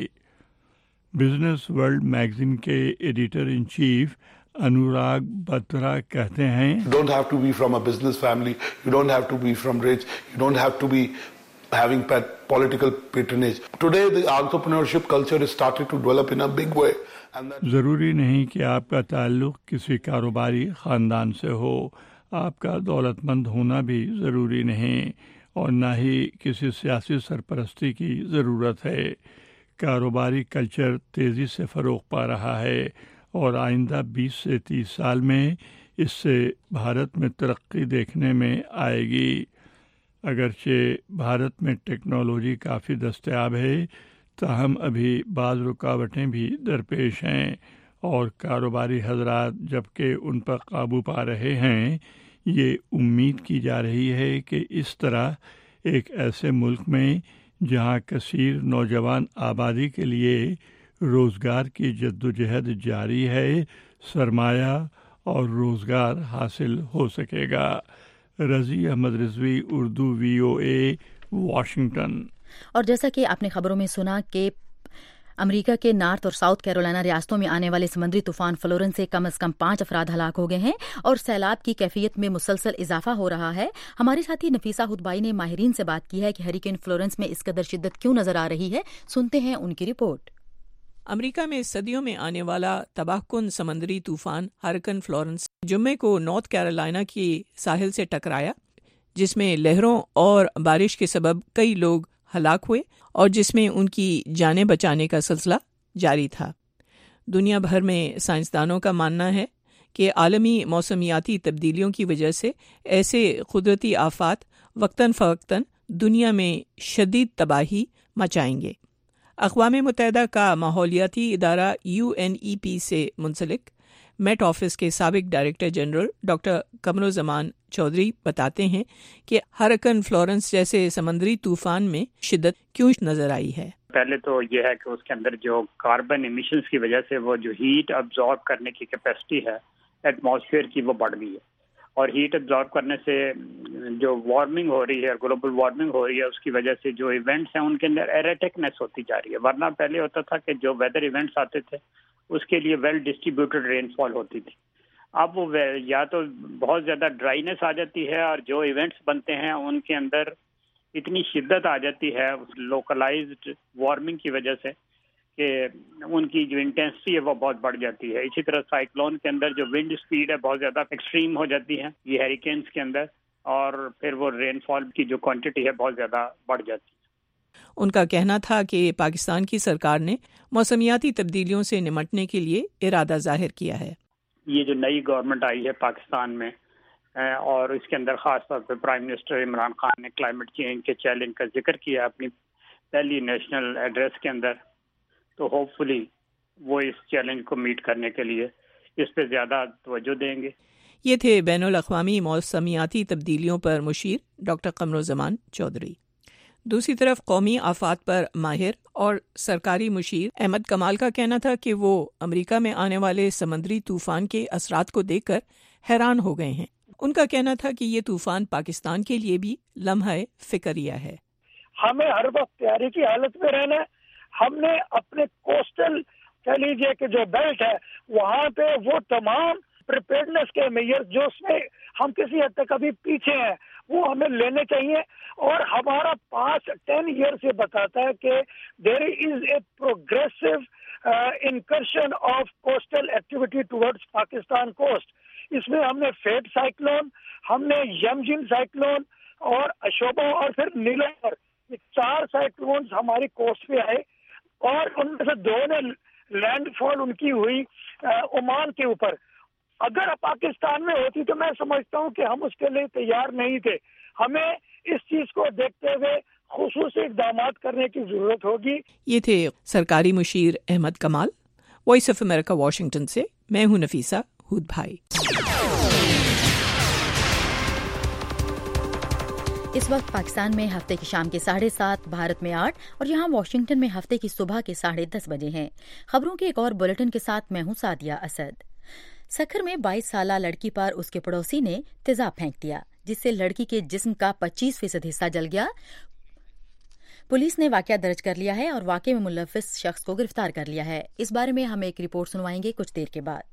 بزنس ورلڈ میگزین کے editor in chief Anurag Batra کہتے ہیں، You don't have to be from a business family, you don't have to be from rich, you don't have to be having political patronage. Today the entrepreneurship culture is started to develop in a big way. ضروری نہیں کہ آپ کا تعلق کسی کاروباری خاندان سے ہو، آپ کا دولت مند ہونا بھی ضروری نہیں، اور نہ ہی کسی سیاسی سرپرستی کی ضرورت ہے۔ کاروباری کلچر تیزی سے فروغ پا رہا ہے، اور آئندہ 20 سے 30 سال میں اس سے بھارت میں ترقی دیکھنے میں آئے گی۔ اگرچہ بھارت میں ٹیکنالوجی کافی دستیاب ہے، تاہم ابھی بعض رکاوٹیں بھی درپیش ہیں، اور کاروباری حضرات جبکہ ان پر قابو پا رہے ہیں، یہ امید کی جا رہی ہے کہ اس طرح ایک ایسے ملک میں جہاں کثیر نوجوان آبادی کے لیے روزگار کی جدوجہد جاری ہے، سرمایہ اور روزگار حاصل ہو سکے گا۔ Razi Ahmed Rizvi, Urdu VOA، Washington. اور جیسا کہ آپ نے خبروں میں سنا کہ امریکہ کے نارتھ اور ساؤتھ کیرولینا ریاستوں میں آنے والے سمندری طوفان فلورنس سے کم از کم 5 افراد ہلاک ہو گئے ہیں، اور سیلاب کی کیفیت میں مسلسل اضافہ ہو رہا ہے۔ ہمارے ساتھی نفیسہ ہدبائی نے ماہرین سے بات کی ہے کہ ہریکین فلورنس میں اس قدر شدت کیوں نظر آ رہی ہے۔ سنتے ہیں ان کی رپورٹ۔ امریکہ میں صدیوں میں آنے والا تباہ کن سمندری طوفان ہریکین فلورنس جمعے کو نارتھ کیرولینا کی ساحل سے ٹکرایا، جس میں لہروں اور بارش کے سبب کئی لوگ ہلاک ہوئے، اور جس میں ان کی جانیں بچانے کا سلسلہ جاری تھا۔ دنیا بھر میں سائنسدانوں کا ماننا ہے کہ عالمی موسمیاتی تبدیلیوں کی وجہ سے ایسے قدرتی آفات وقتاً فوقتاً دنیا میں شدید تباہی مچائیں گے۔ اقوام متحدہ کا ماحولیاتی ادارہ UNEP سے منسلک میٹ آفس کے سابق director general doctor Qamaruzzaman Chaudhry بتاتے ہیں کہ ہریکین فلورنس جیسے سمندری طوفان میں شدت کیوں نظر آئی ہے۔ پہلے تو یہ ہے کہ اس کے اندر جو کاربن ایمیشنز کی وجہ سے وہ جو ہیٹ ابزارب کرنے کی کیپیسٹی ہے ایٹماسفیئر کی، وہ بڑھ گئی ہے، اور ہیٹ ابزارب کرنے سے جو وارمنگ ہو رہی ہے، گلوبل وارمنگ ہو رہی ہے، اس کی وجہ سے جو ایونٹس ہیں ان کے اندر ایریٹکنیس ہوتی جا رہی ہے۔ ورنہ پہلے ہوتا تھا کہ جو ویدر ایونٹس آتے تھے اس کے لیے ویل ڈسٹریبیوٹڈ رین فال ہوتی تھی۔ اب وہ یا تو بہت زیادہ ڈرائینس آ جاتی ہے، اور جو ایونٹس بنتے ہیں ان کے اندر اتنی شدت آ جاتی ہے لوکلائزڈ وارمنگ کی وجہ سے کہ ان کی جو انٹینسٹی ہے وہ بہت بڑھ جاتی ہے۔ اسی طرح سائیکلون کے اندر جو ونڈ سپیڈ ہے بہت زیادہ ایکسٹریم ہو جاتی ہے یہ ہیریکینز کے اندر، اور پھر وہ رین فال کی جو کوانٹٹی ہے بہت زیادہ بڑھ جاتی ہے۔ ان کا کہنا تھا کہ پاکستان کی سرکار نے موسمیاتی تبدیلیوں سے نمٹنے کے لیے ارادہ ظاہر کیا ہے۔ یہ جو نئی گورنمنٹ آئی ہے پاکستان میں، اور اس کے اندر خاص طور پہ پرائم منسٹر عمران خان نے کلائمیٹ چینج کے چیلنج کا ذکر کیا اپنی پہلی نیشنل ایڈریس کے اندر، تو ہوپ فلی وہ اس چیلنج کو میٹ کرنے کے لیے اس پہ زیادہ توجہ دیں گے۔ یہ تھے بین الاقوامی موسمیاتی تبدیلیوں پر مشیر ڈاکٹر قمرالزمان چودھری۔ دوسری طرف قومی آفات پر ماہر اور سرکاری مشیر احمد کمال کا کہنا تھا کہ وہ امریکہ میں آنے والے سمندری طوفان کے اثرات کو دیکھ کر حیران ہو گئے ہیں۔ ان کا کہنا تھا کہ یہ طوفان پاکستان کے لیے بھی لمحہ فکریہ ہے۔ ہمیں ہر وقت تیاری کی حالت میں رہنا ہے۔ ہم نے اپنے کوسٹل کہہ لیجیے کہ جو بیلٹ ہے وہاں پہ وہ تمام پریپیئرنس کے میئر جو اس میں ہم کسی حد تک ابھی پیچھے ہیں وہ ہمیں لینے چاہیے، اور ہمارا پاس 10 ایئر سے بتاتا ہے کہ there is a progressive incursion of coastal activity towards Pakistan coast. اس میں ہم نے فیٹ سائیکلون، ہم نے یمجن سائیکلون اور اشوبا اور پھر نیلوفر، یہ 4 سائیکلونز ہماری کوسٹ پہ آئے، اور ان میں سے 2 نے لینڈ فال ان کی ہوئی عمان کے اوپر۔ اگر پاکستان میں ہوتی تو میں سمجھتا ہوں کہ ہم اس کے لیے تیار نہیں تھے۔ ہمیں اس چیز کو دیکھتے ہوئے خصوصی اقدامات کرنے کی ضرورت ہوگی۔ یہ تھے سرکاری مشیر Ahmed Kamal. Voice of America Washington سے میں ہوں نفیسہ ہود بھائی۔ اس وقت پاکستان میں ہفتے کی شام کے 7:30، بھارت میں 8 اور یہاں واشنگٹن میں ہفتے کی صبح کے 10:30 بجے ہیں۔ خبروں کے ایک اور بلیٹن کے ساتھ میں ہوں سعدیہ اسد۔ سکھر میں 22 سالہ لڑکی پر اس کے پڑوسی نے تیزاب پھینک دیا، جس سے لڑکی کے جسم کا 25% حصہ جل گیا۔ پولیس نے واقعہ درج کر لیا ہے اور واقعے میں ملوث شخص کو گرفتار کر لیا ہے۔ اس بارے میں ہم ایک رپورٹ سنوائیں گے کچھ دیر کے بعد۔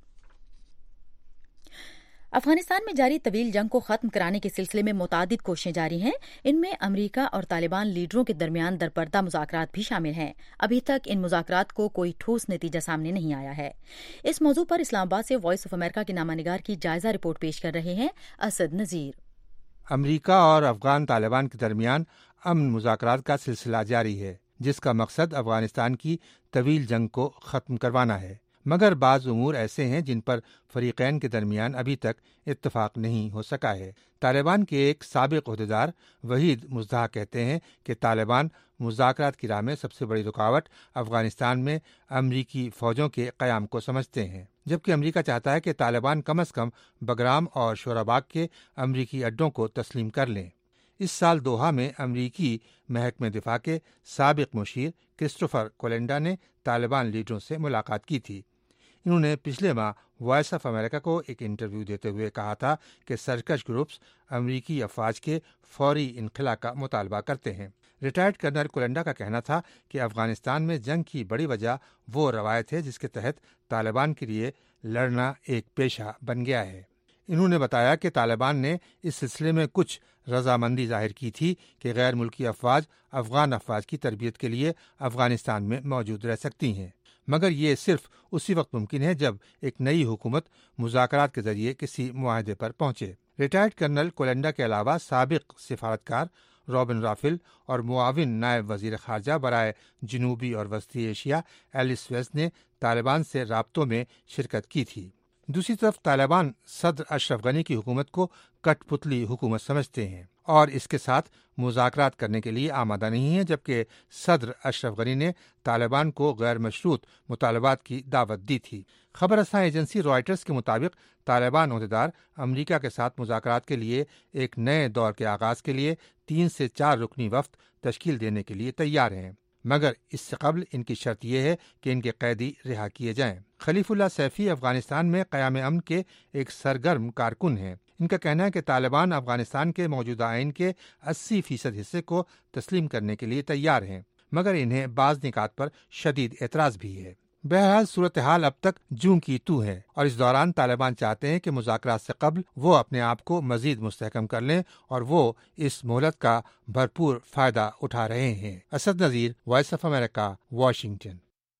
افغانستان میں جاری طویل جنگ کو ختم کرانے کے سلسلے میں متعدد کوششیں جاری ہیں۔ ان میں امریکہ اور طالبان لیڈروں کے درمیان درپردہ مذاکرات بھی شامل ہیں۔ ابھی تک ان مذاکرات کو کوئی ٹھوس نتیجہ سامنے نہیں آیا ہے۔ اس موضوع پر اسلام آباد سے وائس آف امریکہ کے نامہ نگار کی جائزہ رپورٹ پیش کر رہے ہیں اسد نذیر۔ امریکہ اور افغان طالبان کے درمیان امن مذاکرات کا سلسلہ جاری ہے، جس کا مقصد افغانستان کی طویل جنگ کو ختم کروانا ہے، مگر بعض امور ایسے ہیں جن پر فریقین کے درمیان ابھی تک اتفاق نہیں ہو سکا ہے۔ طالبان کے ایک سابق عہدیدار وحید مزدح کہتے ہیں کہ طالبان مذاکرات کی راہ میں سب سے بڑی رکاوٹ افغانستان میں امریکی فوجوں کے قیام کو سمجھتے ہیں، جبکہ امریکہ چاہتا ہے کہ طالبان کم از کم بگرام اور شوراباغ کے امریکی اڈوں کو تسلیم کر لیں۔ اس سال دوحہ میں امریکی محکمہ دفاع کے سابق مشیر کرسٹوفر کولینڈا نے طالبان لیڈروں سے ملاقات کی تھی۔ انہوں نے پچھلے ماہ وائس آف امریکہ کو ایک انٹرویو دیتے ہوئے کہا تھا کہ سرکش گروپس امریکی افواج کے فوری انخلا کا مطالبہ کرتے ہیں۔ ریٹائرڈ کرنل کولینڈا کا کہنا تھا کہ افغانستان میں جنگ کی بڑی وجہ وہ روایت ہے جس کے تحت طالبان کے لیے لڑنا ایک پیشہ بن گیا ہے۔ انہوں نے بتایا کہ طالبان نے اس سلسلے میں کچھ رضامندی ظاہر کی تھی کہ غیر ملکی افواج افغان افواج کی تربیت کے لیے افغانستان میں موجود رہ سکتی ہیں، مگر یہ صرف اسی وقت ممکن ہے جب ایک نئی حکومت مذاکرات کے ذریعے کسی معاہدے پر پہنچے۔ ریٹائرڈ کرنل کولینڈا کے علاوہ سابق سفارتکار رابن رافل اور معاون نائب وزیر خارجہ برائے جنوبی اور وسطی ایشیا ایلس ویس نے طالبان سے رابطوں میں شرکت کی تھی۔ دوسری طرف طالبان صدر اشرف غنی کی حکومت کو کٹ پتلی حکومت سمجھتے ہیں اور اس کے ساتھ مذاکرات کرنے کے لیے آمادہ نہیں ہیں، جبکہ صدر اشرف غنی نے طالبان کو غیر مشروط مطالبات کی دعوت دی تھی۔ خبر رساں ایجنسی رائٹرز کے مطابق طالبان عہدیدار امریکہ کے ساتھ مذاکرات کے لیے ایک نئے دور کے آغاز کے لیے 3 سے 4 رکنی وفد تشکیل دینے کے لیے تیار ہیں، مگر اس سے قبل ان کی شرط یہ ہے کہ ان کے قیدی رہا کیے جائیں۔ خلیف اللہ سیفی افغانستان میں قیام امن کے ایک سرگرم کارکن ہیں۔ ان کا کہنا ہے کہ طالبان افغانستان کے موجودہ آئین کے 80% حصے کو تسلیم کرنے کے لیے تیار ہیں، مگر انہیں بعض نکات پر شدید اعتراض بھی ہے۔ بہرحال صورتحال اب تک جوں کی تو ہے، اور اس دوران طالبان چاہتے ہیں کہ مذاکرات سے قبل وہ اپنے آپ کو مزید مستحکم کر لیں، اور وہ اس مہلت کا بھرپور فائدہ اٹھا رہے ہیں۔ Asad Nazir, voice of America, Washington.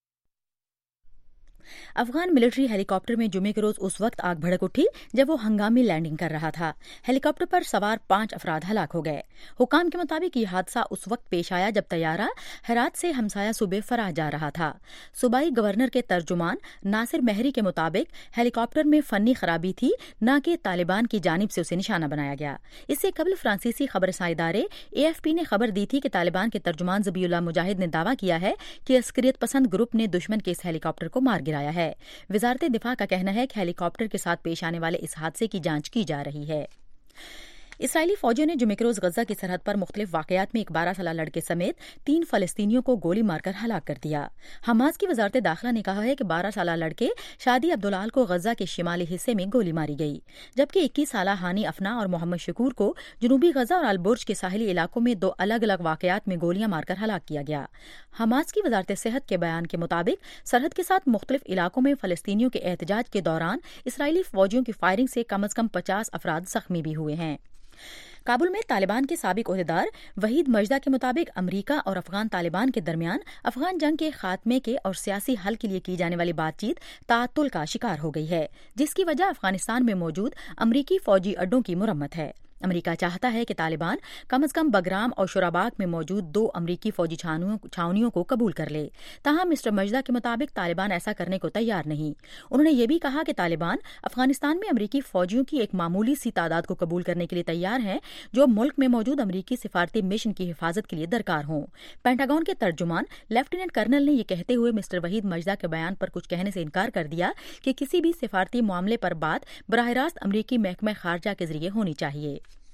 Afghan military helicopter میں جمعے کے روز اس وقت آگ بھڑک اٹھی جب وہ ہنگامی لینڈنگ کر رہا تھا۔ ہیلی کاپٹر پر سوار 5 افراد ہلاک ہو گئے۔ حکام کے مطابق یہ حادثہ اس وقت پیش آیا جب طیارہ ہرات سے ہمسایہ صوبے فراہ جا رہا تھا۔ صوبائی گورنر کے ترجمان ناصر مہری کے مطابق ہیلی کاپٹر میں فنی خرابی تھی، نہ کہ طالبان کی جانب سے اسے نشانہ بنایا گیا۔ اس سے قبل فرانسیسی خبر رساں ادارے AFP نے خبر دی تھی کہ طالبان کے ترجمان ذبیح اللہ مجاہد نے دعویٰ کیا ہے کہ عسکریت پسند گروپ نے دشمن کے اس ہیلی کاپٹر کو مار گرایا ہے۔ وزارت دفاع کا کہنا ہے کہ ہیلی کاپٹر کے ساتھ پیش آنے والے اس حادثے کی جانچ کی جا رہی ہے۔ اسرائیلی فوجیوں نے جمعے کے روز غزہ کی سرحد پر مختلف واقعات میں ایک 12 سالہ لڑکے سمیت 3 فلسطینیوں کو گولی مار کر ہلاک کر دیا۔ حماس کی وزارت داخلہ نے کہا ہے کہ 12 سالہ لڑکے شادی عبدالعال کو غزہ کے شمالی حصے میں گولی ماری گئی، جبکہ 21 سالہ ہانی افنا اور محمد شکور کو جنوبی غزہ اور البرج کے ساحلی علاقوں میں 2 الگ الگ واقعات میں گولیاں مار کر ہلاک کیا گیا۔ حماس کی وزارت صحت کے بیان کے مطابق سرحد کے ساتھ مختلف علاقوں میں فلسطینیوں کے احتجاج کے دوران اسرائیلی فوجیوں کی فائرنگ سے کم از کم 50 افراد زخمی بھی ہوئے ہیں۔ کابل میں طالبان کے سابق عہدیدار وحید مجدہ کے مطابق امریکہ اور افغان طالبان کے درمیان افغان جنگ کے خاتمے کے اور سیاسی حل کے لیے کی جانے والی بات چیت تعطل کا شکار ہو گئی ہے، جس کی وجہ افغانستان میں موجود امریکی فوجی اڈوں کی مرمت ہے۔ امریکہ چاہتا ہے کہ طالبان کم از کم بگرام اور شوراباغ میں موجود 2 امریکی فوجی چھاؤنیوں کو قبول کر لے، تاہم مسٹر مجدہ کے مطابق طالبان ایسا کرنے کو تیار نہیں۔ انہوں نے یہ بھی کہا کہ طالبان افغانستان میں امریکی فوجیوں کی ایک معمولی سی تعداد کو قبول کرنے کے لیے تیار ہیں جو ملک میں موجود امریکی سفارتی مشن کی حفاظت کے لیے درکار ہوں۔ پینٹاگون کے ترجمان لیفٹیننٹ کرنل نے یہ کہتے ہوئے مسٹر وحید مجدہ کے بیان پر کچھ کہنے سے انکار کر دیا کہ کسی بھی سفارتی معاملے پر بات براہ راست امریکی محکمہ خارجہ کے ذریعے ہونی چاہیے۔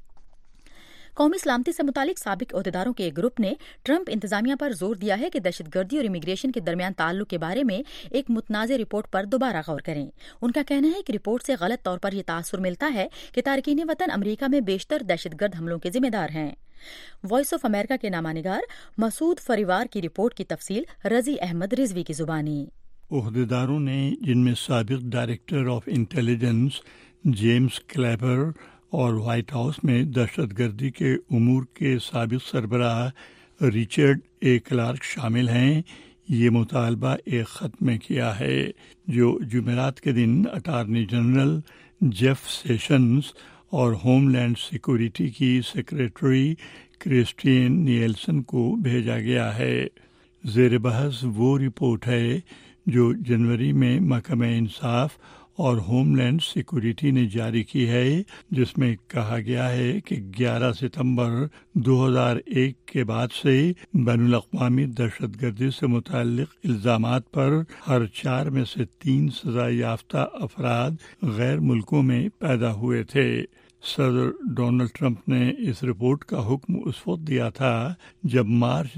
قومی سلامتی سے متعلق سابق عہدیداروں کے ایک گروپ نے ٹرمپ انتظامیہ پر زور دیا ہے کہ دہشت گردی اور امیگریشن کے درمیان تعلق کے بارے میں ایک متنازع رپورٹ پر دوبارہ غور کریں۔ ان کا کہنا ہے کہ رپورٹ سے غلط طور پر یہ تاثر ملتا ہے کہ تارکین وطن امریکہ میں بیشتر دہشت گرد حملوں کے ذمہ دار ہیں۔ وائس آف امریکہ کے نامہ نگار مسعود فریوار کی رپورٹ کی تفصیل رضی احمد رضوی کی زبانی۔ عہدیداروں نے، جن میں سابق director of intelligence James Clapper اور وائٹ ہاؤس میں دہشت گردی کے امور کے سابق سربراہ ریچرڈ اے کلارک شامل ہیں، یہ مطالبہ ایک خط میں کیا ہے جو جمعرات کے دن اٹارنی جنرل جیف سیشنز اور ہوم لینڈ سیکورٹی کی سیکریٹری کرسٹین نیلسن کو بھیجا گیا ہے۔ زیر بحث وہ رپورٹ ہے جو جنوری میں محکمہ انصاف اور ہوم لینڈ سیکورٹی نے جاری کی ہے، جس میں کہا گیا ہے کہ 11 ستمبر 2001 کے بعد سے بین الاقوامی دہشت گردی سے متعلق الزامات پر ہر 4 میں سے 3 سزا یافتہ افراد غیر ملکوں میں پیدا ہوئے تھے۔ صدر ڈونلڈ ٹرمپ نے اس رپورٹ کا حکم اس وقت دیا تھا جب مارچ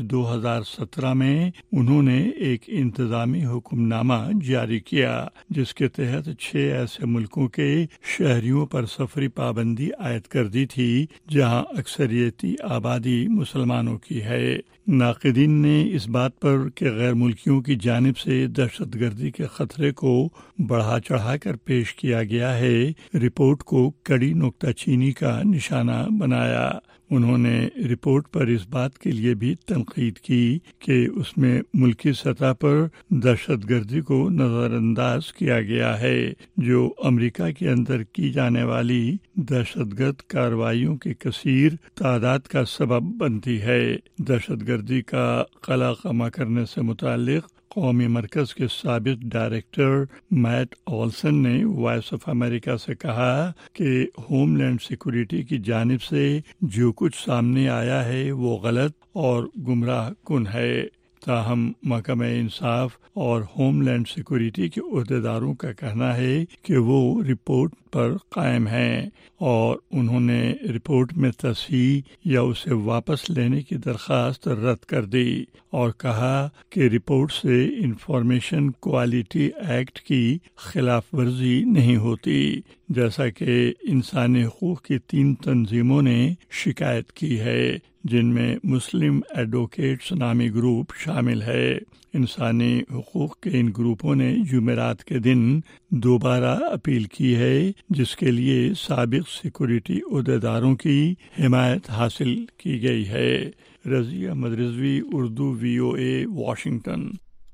2017 میں انہوں نے ایک انتظامی حکم نامہ جاری کیا جس کے تحت 6 ایسے ملکوں کے شہریوں پر سفری پابندی عائد کر دی تھی جہاں اکثریتی آبادی مسلمانوں کی ہے۔ ناقدین نے اس بات پر کہ غیر ملکیوں کی جانب سے دہشت گردی کے خطرے کو بڑھا چڑھا کر پیش کیا گیا ہے، رپورٹ کو کڑی نکتہ چینی کا نشانہ بنایا۔ انہوں نے رپورٹ پر اس بات کے لیے بھی تنقید کی کہ اس میں ملکی سطح پر دہشت گردی کو نظر انداز کیا گیا ہے جو امریکہ کے اندر کی جانے والی دہشت گرد کارروائیوں کی کثیر تعداد کا سبب بنتی ہے۔ دہشت گردی کا قلع قمع کرنے سے متعلق قومی مرکز کے سابق ڈائریکٹر میٹ اولسن نے وائس آف امریکہ سے کہا کہ ہوم لینڈ سیکورٹی کی جانب سے جو کچھ سامنے آیا ہے وہ غلط اور گمراہ کن ہے، تاہم محکمہ انصاف اور ہوم لینڈ سیکورٹی کے عہدیداروں کا کہنا ہے کہ وہ رپورٹ پر قائم ہیں اور انہوں نے رپورٹ میں تصحیح یا اسے واپس لینے کی درخواست رد کر دی اور کہا کہ رپورٹ سے انفارمیشن کوالٹی ایکٹ کی خلاف ورزی نہیں ہوتی، جیسا کہ انسانی حقوق کی 3 تنظیموں نے شکایت کی ہے جن میں مسلم ایڈوکیٹس نامی گروپ شامل ہے۔ انسانی حقوق کے ان گروپوں نے جمعرات کے دن دوبارہ اپیل کی ہے جس کے لیے سابق سیکورٹی عہدیداروں کی حمایت حاصل کی گئی ہے۔ Razi Ahmed Rizvi, Urdu VOA، Washington.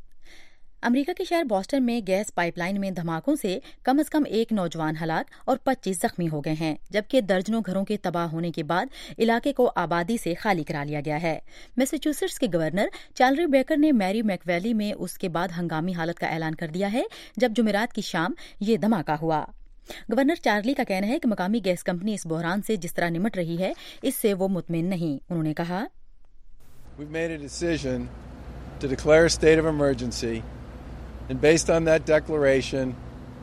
امریکہ کے شہر بوسٹن میں گیس پائپ لائن میں دھماکوں سے کم از کم 1 نوجوان ہلاک اور 25 زخمی ہو گئے ہیں، جبکہ درجنوں گھروں کے تباہ ہونے کے بعد علاقے کو آبادی سے خالی کرا لیا گیا ہے۔ میساچوسیٹس کے گورنر چارلی بیکر نے میری میک ویلی میں اس کے بعد ہنگامی حالت کا اعلان کر دیا ہے جب جمعرات کی شام یہ دھماکہ ہوا۔ گورنر چارلی کا کہنا ہے کہ مقامی گیس کمپنی اس بحران سے جس طرح نمٹ رہی ہے اس سے وہ مطمئن نہیں۔ انہوں نے کہا We've made a decision to declare a state of emergency. And based on that declaration,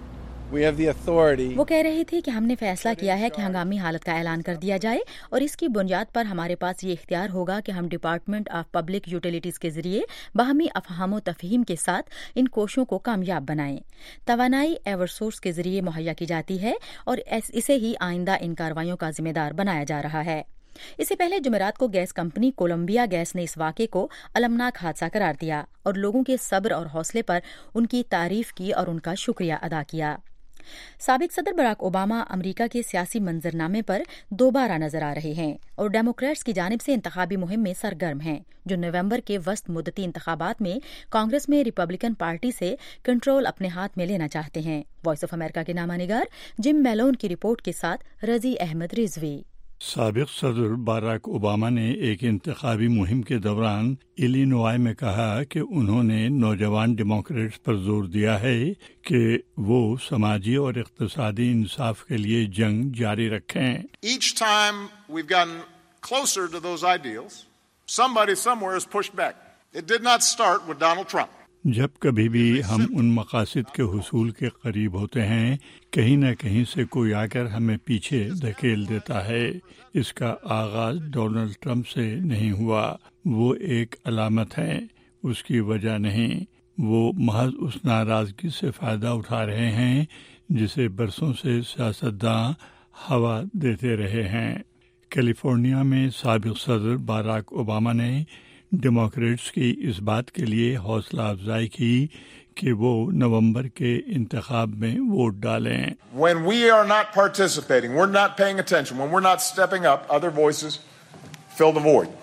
وہ کہہ رہے تھے کہ ہم نے فیصلہ کیا ہے کہ ہنگامی حالت کا اعلان کر دیا جائے اور اس کی بنیاد پر ہمارے پاس یہ اختیار ہوگا کہ ہم ڈپارٹمنٹ آف پبلک یوٹیلیٹیز کے ذریعے باہمی افہام و تفہیم کے ساتھ ان کوششوں کو کامیاب بنائیں. توانائی ایور سورس کے ذریعے مہیا کی جاتی ہے اور اسے ہی آئندہ ان کارروائیوں کا ذمہ دار بنایا جا رہا ہے. اس سے پہلے جمعرات کو گیس کمپنی کولمبیا گیس نے اس واقعے کو المناک حادثہ قرار دیا اور لوگوں کے صبر اور حوصلے پر ان کی تعریف کی اور ان کا شکریہ ادا کیا. سابق صدر براک اوباما امریکہ کے سیاسی منظرنامے پر دوبارہ نظر آ رہے ہیں اور ڈیموکریٹس کی جانب سے انتخابی مہم میں سرگرم ہیں جو نومبر کے وسط مدتی انتخابات میں کانگریس میں ریپبلکن پارٹی سے کنٹرول اپنے ہاتھ میں لینا چاہتے ہیں. وائس آف امریکہ کے نامہ نگار جم میلون کی رپورٹ کے ساتھ رضی احمد رضوی. سابق صدر باراک اوباما نے ایک انتخابی مہم کے دوران الینوائے میں کہا کہ انہوں نے نوجوان ڈیموکریٹس پر زور دیا ہے کہ وہ سماجی اور اقتصادی انصاف کے لیے جنگ جاری رکھیں. Each time we've gotten closer to those ideals, somebody somewhere has pushed back. It did not start with Donald Trump. جب کبھی بھی ہم ان مقاصد کے حصول کے قریب ہوتے ہیں کہیں نہ کہیں سے کوئی آ کر ہمیں پیچھے دھکیل دیتا ہے. اس کا آغاز ڈونلڈ ٹرمپ سے نہیں ہوا. وہ ایک علامت ہے, اس کی وجہ نہیں. وہ محض اس ناراضگی سے فائدہ اٹھا رہے ہیں جسے برسوں سے سیاستداں ہوا دیتے رہے ہیں. کیلیفورنیا میں سابق صدر باراک اوباما نے ڈیموکریٹس کی اس بات کے لیے حوصلہ افزائی کی کہ وہ نومبر کے انتخاب میں ووٹ ڈالیں. When we are not participating, we're not paying attention, when we're not stepping up, other voices fill the void.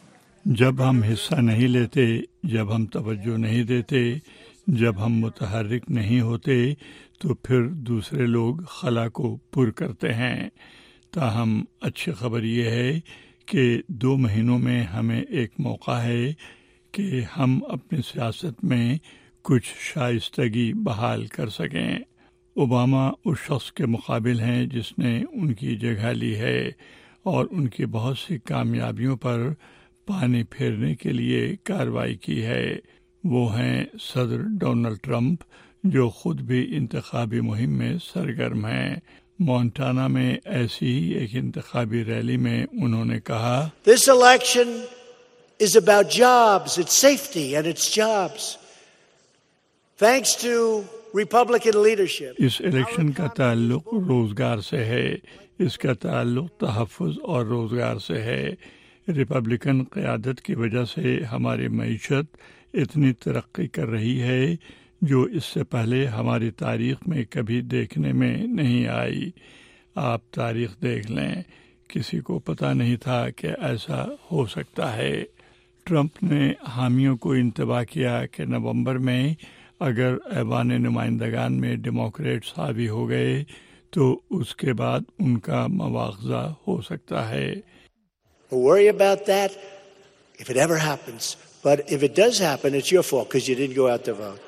جب ہم حصہ نہیں لیتے, جب ہم توجہ نہیں دیتے, جب ہم متحرک نہیں ہوتے تو پھر دوسرے لوگ خلا کو پر کرتے ہیں. تاہم اچھی خبر یہ ہے کہ 2 مہینوں میں ہمیں ایک موقع ہے کہ ہم اپنی سیاست میں کچھ شائستگی بحال کر سکیں. اوباما اس شخص کے مقابل ہیں جس نے ان کی جگہ لی ہے اور ان کی بہت سی کامیابیوں پر پانی پھیرنے کے لیے کارروائی کی ہے. وہ ہیں صدر ڈونلڈ ٹرمپ جو خود بھی انتخابی مہم میں سرگرم ہیں. مونٹانا میں ایسی ہی ایک انتخابی ریلی میں انہوں نے کہا This election is about jobs, it's safety and it's jobs. Thanks to Republican leadership. اس الیکشن کا تعلق روزگار سے ہے. اس کا تعلق تحفظ اور روزگار سے ہے. ریپبلکن قیادت کی وجہ سے ہماری معیشت اتنی ترقی کر رہی ہے جو اس سے پہلے ہماری تاریخ میں کبھی دیکھنے میں نہیں آئی. آپ تاریخ دیکھ لیں, کسی کو پتہ نہیں تھا کہ ایسا ہو سکتا ہے. ٹرمپ نے حامیوں کو انتباہ کیا کہ نومبر میں اگر ایوان نمائندگان میں ڈیموکریٹس حاوی ہو گئے تو اس کے بعد ان کا مواخذہ ہو سکتا ہے. Worry about that if it ever happens. But if it does happen, it's your fault because you didn't go out to vote.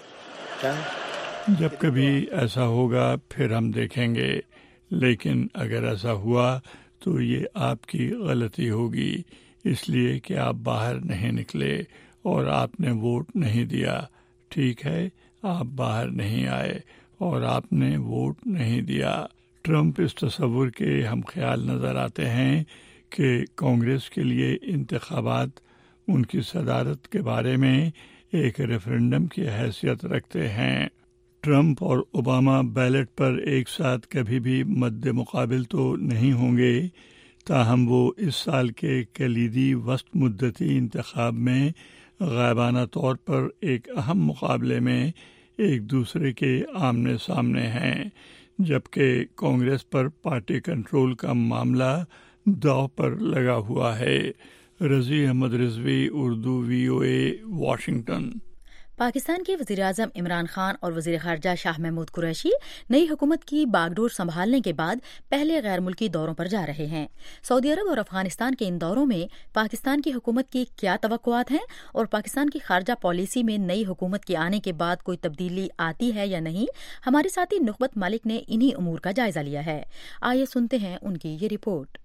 جب کبھی ایسا ہوگا پھر ہم دیکھیں گے, لیکن اگر ایسا ہوا تو یہ آپ کی غلطی ہوگی اس لیے کہ آپ باہر نہیں نکلے اور آپ نے ووٹ نہیں دیا. ٹھیک ہے, آپ باہر نہیں آئے اور آپ نے ووٹ نہیں دیا. ٹرمپ اس تصور کے ہم خیال نظر آتے ہیں کہ کانگریس کے لیے انتخابات ان کی صدارت کے بارے میں ایک ریفرنڈم کی حیثیت رکھتے ہیں. ٹرمپ اور اوباما بیلٹ پر ایک ساتھ کبھی بھی مد مقابل تو نہیں ہوں گے, تاہم وہ اس سال کے کلیدی وسط مدتی انتخاب میں غائبانہ طور پر ایک اہم مقابلے میں ایک دوسرے کے آمنے سامنے ہیں, جبکہ کانگریس پر پارٹی کنٹرول کا معاملہ داؤ پر لگا ہوا ہے. Razi Ahmed Rizvi, Urdu VOA, Washington. پاکستان کے وزیراعظم عمران خان اور وزیر خارجہ شاہ محمود قریشی نئی حکومت کی باغ ڈور سنبھالنے کے بعد پہلے غیر ملکی دوروں پر جا رہے ہیں. سعودی عرب اور افغانستان کے ان دوروں میں پاکستان کی حکومت کی کیا توقعات ہیں اور پاکستان کی خارجہ پالیسی میں نئی حکومت کے آنے کے بعد کوئی تبدیلی آتی ہے یا نہیں؟ ہمارے ساتھی نخبت مالک نے انہی امور کا جائزہ لیا ہے. آئیے سنتے ہیں ان کی یہ رپورٹ.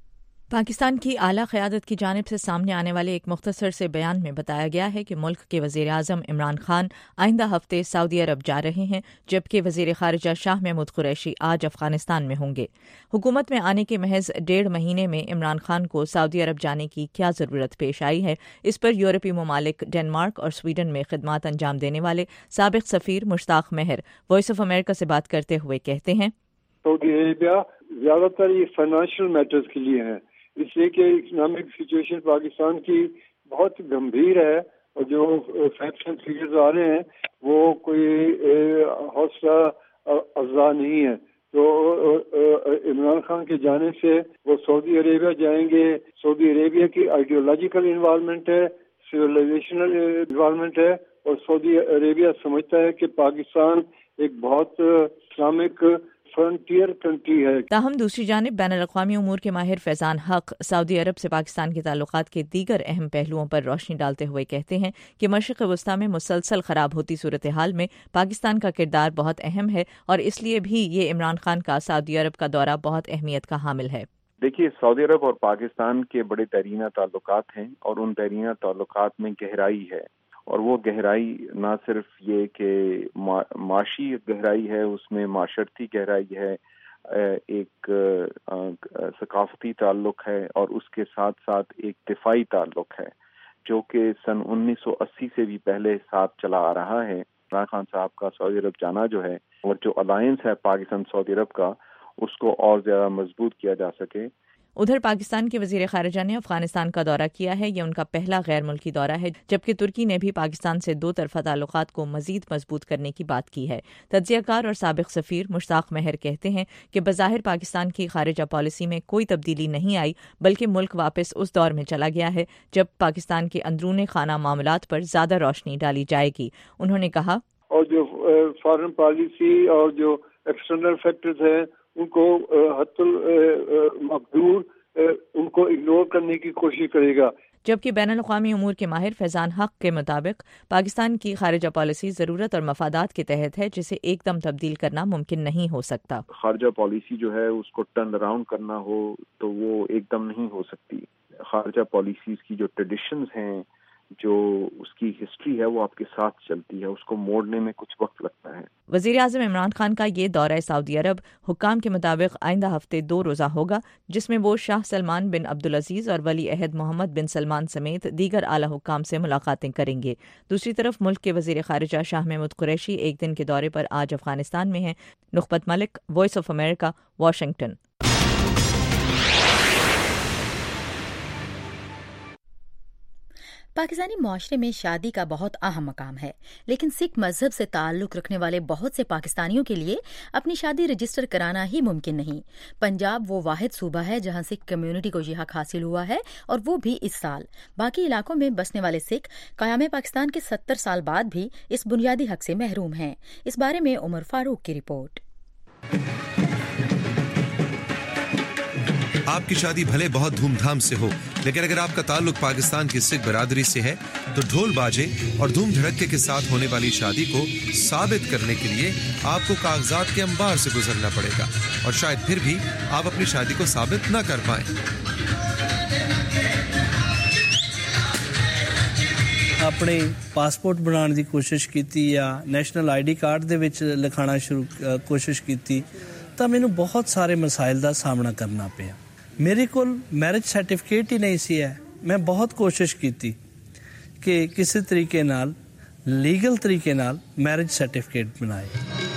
پاکستان کی اعلیٰ قیادت کی جانب سے سامنے آنے والے ایک مختصر سے بیان میں بتایا گیا ہے کہ ملک کے وزیر اعظم عمران خان آئندہ ہفتے سعودی عرب جا رہے ہیں، جبکہ وزیر خارجہ شاہ محمود قریشی آج افغانستان میں ہوں گے۔ حکومت میں آنے کے محض 1.5 مہینے میں عمران خان کو سعودی عرب جانے کی کیا ضرورت پیش آئی ہے، اس پر یورپی ممالک ڈنمارک اور سویڈن میں خدمات انجام دینے والے سابق سفیر مشتاق مہر وائس آف امریکہ سے بات کرتے ہوئے کہتے ہیں، سعودی عربیہ زیادہ تر یہ فائنینشیل میٹرز کے لیے ہیں، اس لیے کہ اکنامک سچویشن پاکستان کی بہت گمبھیر ہے، اور جو فیکٹس اینڈ فیگرز آ رہے ہیں وہ کوئی حوصلہ افزا نہیں ہے۔ تو عمران خان کے جانے سے وہ سعودی عربیہ جائیں گے۔ سعودی عربیہ کی آئیڈیولوجیکل انوالومنٹ ہے، سویلائزیشنل انوالومنٹ ہے، اور سعودی عربیہ سمجھتا ہے کہ پاکستان ایک بہت اسلامک فرنٹیئر کنٹری ہے۔ تاہم دوسری جانب بین الاقوامی امور کے ماہر فیضان حق سعودی عرب سے پاکستان کے تعلقات کے دیگر اہم پہلوؤں پر روشنی ڈالتے ہوئے کہتے ہیں کہ مشرق وسطیٰ میں مسلسل خراب ہوتی صورتحال میں پاکستان کا کردار بہت اہم ہے، اور اس لیے بھی یہ عمران خان کا سعودی عرب کا دورہ بہت اہمیت کا حامل ہے۔ دیکھیے، سعودی عرب اور پاکستان کے بڑے دیرینہ تعلقات ہیں، اور ان دیرینہ تعلقات میں گہرائی ہے، اور وہ گہرائی نہ صرف یہ کہ معاشی گہرائی ہے، اس میں معاشرتی گہرائی ہے، ایک ثقافتی تعلق ہے، اور اس کے ساتھ ساتھ ایک دفاعی تعلق ہے جو کہ سن 1980 سے بھی پہلے ساتھ چلا آ رہا ہے۔ عمران خان صاحب کا سعودی عرب جانا جو ہے، اور جو الائنس ہے پاکستان سعودی عرب کا، اس کو اور زیادہ مضبوط کیا جا سکے۔ ادھر پاکستان کے وزیر خارجہ نے افغانستان کا دورہ کیا ہے، یہ ان کا پہلا غیر ملکی دورہ ہے، جبکہ ترکی نے بھی پاکستان سے 2 طرفہ تعلقات کو مزید مضبوط کرنے کی بات کی ہے۔ تجزیہ کار اور سابق سفیر مشتاق مہر کہتے ہیں کہ بظاہر پاکستان کی خارجہ پالیسی میں کوئی تبدیلی نہیں آئی، بلکہ ملک واپس اس دور میں چلا گیا ہے جب پاکستان کے اندرون خانہ معاملات پر زیادہ روشنی ڈالی جائے گی۔ انہوں نے کہا، اور جو فارن پالیسی اور جو ایکسٹرنل فیکٹرز ہیں ان کو حتی المقدور ان کو اگنور کرنے کی کوشش کرے گا۔ جبکہ بین الاقوامی امور کے ماہر فیضان حق کے مطابق پاکستان کی خارجہ پالیسی ضرورت اور مفادات کے تحت ہے، جسے ایک دم تبدیل کرنا ممکن نہیں ہو سکتا۔ خارجہ پالیسی جو ہے اس کو ٹرن اراؤنڈ کرنا ہو تو وہ ایک دم نہیں ہو سکتی۔ خارجہ پالیسیز کی جو ٹریڈیشنز ہیں، جو اس کی ہسٹری ہے، وہ آپ کے ساتھ چلتی ہے، اس کو موڑنے میں کچھ وقت لگتا ہے۔ وزیر اعظم عمران خان کا یہ دورہ سعودی عرب حکام کے مطابق آئندہ ہفتے 2 روزہ ہوگا، جس میں وہ شاہ سلمان بن عبدالعزیز اور ولی عہد محمد بن سلمان سمیت دیگر اعلی حکام سے ملاقاتیں کریں گے۔ دوسری طرف ملک کے وزیر خارجہ شاہ محمود قریشی ایک دن کے دورے پر آج افغانستان میں ہیں۔ Nukhbat Malik, voice of America, Washington. Pakistani معاشرے میں شادی کا بہت اہم مقام ہے، لیکن سکھ مذہب سے تعلق رکھنے والے بہت سے پاکستانیوں کے لیے اپنی شادی رجسٹر کرانا ہی ممکن نہیں۔ پنجاب وہ واحد صوبہ ہے جہاں سکھ کمیونٹی کو یہ حق حاصل ہوا ہے، اور وہ بھی اس سال۔ باقی علاقوں میں بسنے والے سکھ قیام پاکستان کے 70 سال بعد بھی اس بنیادی حق سے محروم ہیں۔ اس بارے میں عمر فاروق کی رپورٹ۔ آپ کی شادی بھلے بہت دھوم دھام سے ہو، لیکن اگر آپ کا تعلق پاکستان کی سکھ برادری سے ہے تو ڈھول باجے اور دھوم دھڑکے کے ساتھ ہونے والی شادی کو ثابت کرنے کے لیے آپ کو کاغذات کے انبار سے گزرنا پڑے گا، اور شاید پھر بھی آپ اپنی شادی کو ثابت نہ کر پائیں۔ اپنے پاسپورٹ بنانے دی کوشش کیتی یا نیشنل آئی ڈی کارڈ دے وچ لکھانا کوشش کیتی تو مینوں بہت سارے مسائل دا سامنا کرنا پیا۔ میرے کول میرج سرٹیفکیٹ ہی نہیں سی ہے۔ میں بہت کوشش کیتی کہ کسی طریقے نال لیگل طریقے نال میرج سرٹیفکیٹ بنائے۔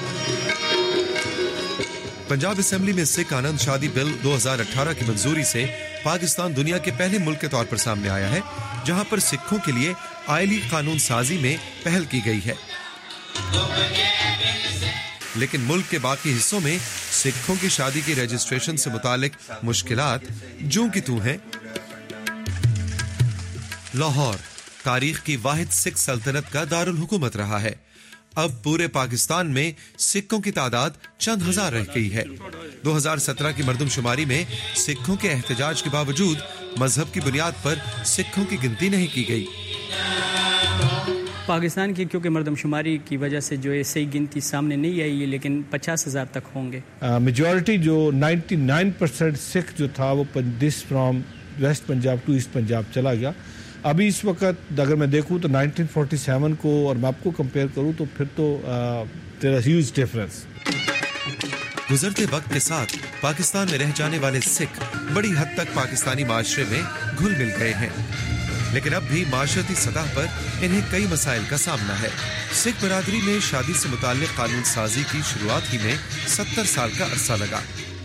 پنجاب اسمبلی میں سکھ آنند شادی بل 2018 کی منظوری سے پاکستان دنیا کے پہلے ملک کے طور پر سامنے آیا ہے جہاں پر سکھوں کے لیے آئلی قانون سازی میں پہل کی گئی ہے، لیکن ملک کے باقی حصوں میں سکھوں کی شادی کی رجسٹریشن سے متعلق مشکلات جوں کی توں ہیں۔ لاہور تاریخ کی واحد سکھ سلطنت کا دارالحکومت رہا ہے۔ اب پورے پاکستان میں سکھوں کی تعداد چند ہزار رہ گئی ہے۔ 2017 کی مردم شماری میں سکھوں کے احتجاج کے باوجود مذہب کی بنیاد پر سکھوں کی گنتی نہیں کی گئی۔ پاکستان کی کیونکہ مردم شماری کی وجہ سے جو ہے صحیح گنتی سامنے نہیں آئی ہے، لیکن 50,000 تک ہوں گے. میجورٹی جو 99% سکھ جو تھا وہ from west Punjab to east Punjab چلا گیا. ابھی اس وقت اگر میں دیکھوں تو 1947 کو اور میپ کو کمپیئر کروں تو پھر تو دیر از ہیوج ڈفرنس. گزرتے وقت کے ساتھ پاکستان میں رہ جانے والے سکھ بڑی حد تک پاکستانی معاشرے میں گھل مل گئے ہیں، لیکن اب بھی معاشرتی سطح پر انہیں کئی مسائل کا سامنا ہے. سکھ برادری میں شادی سے متعلق قانون سازی کی شروعات ہی میں 70 سال کا عرصہ لگا.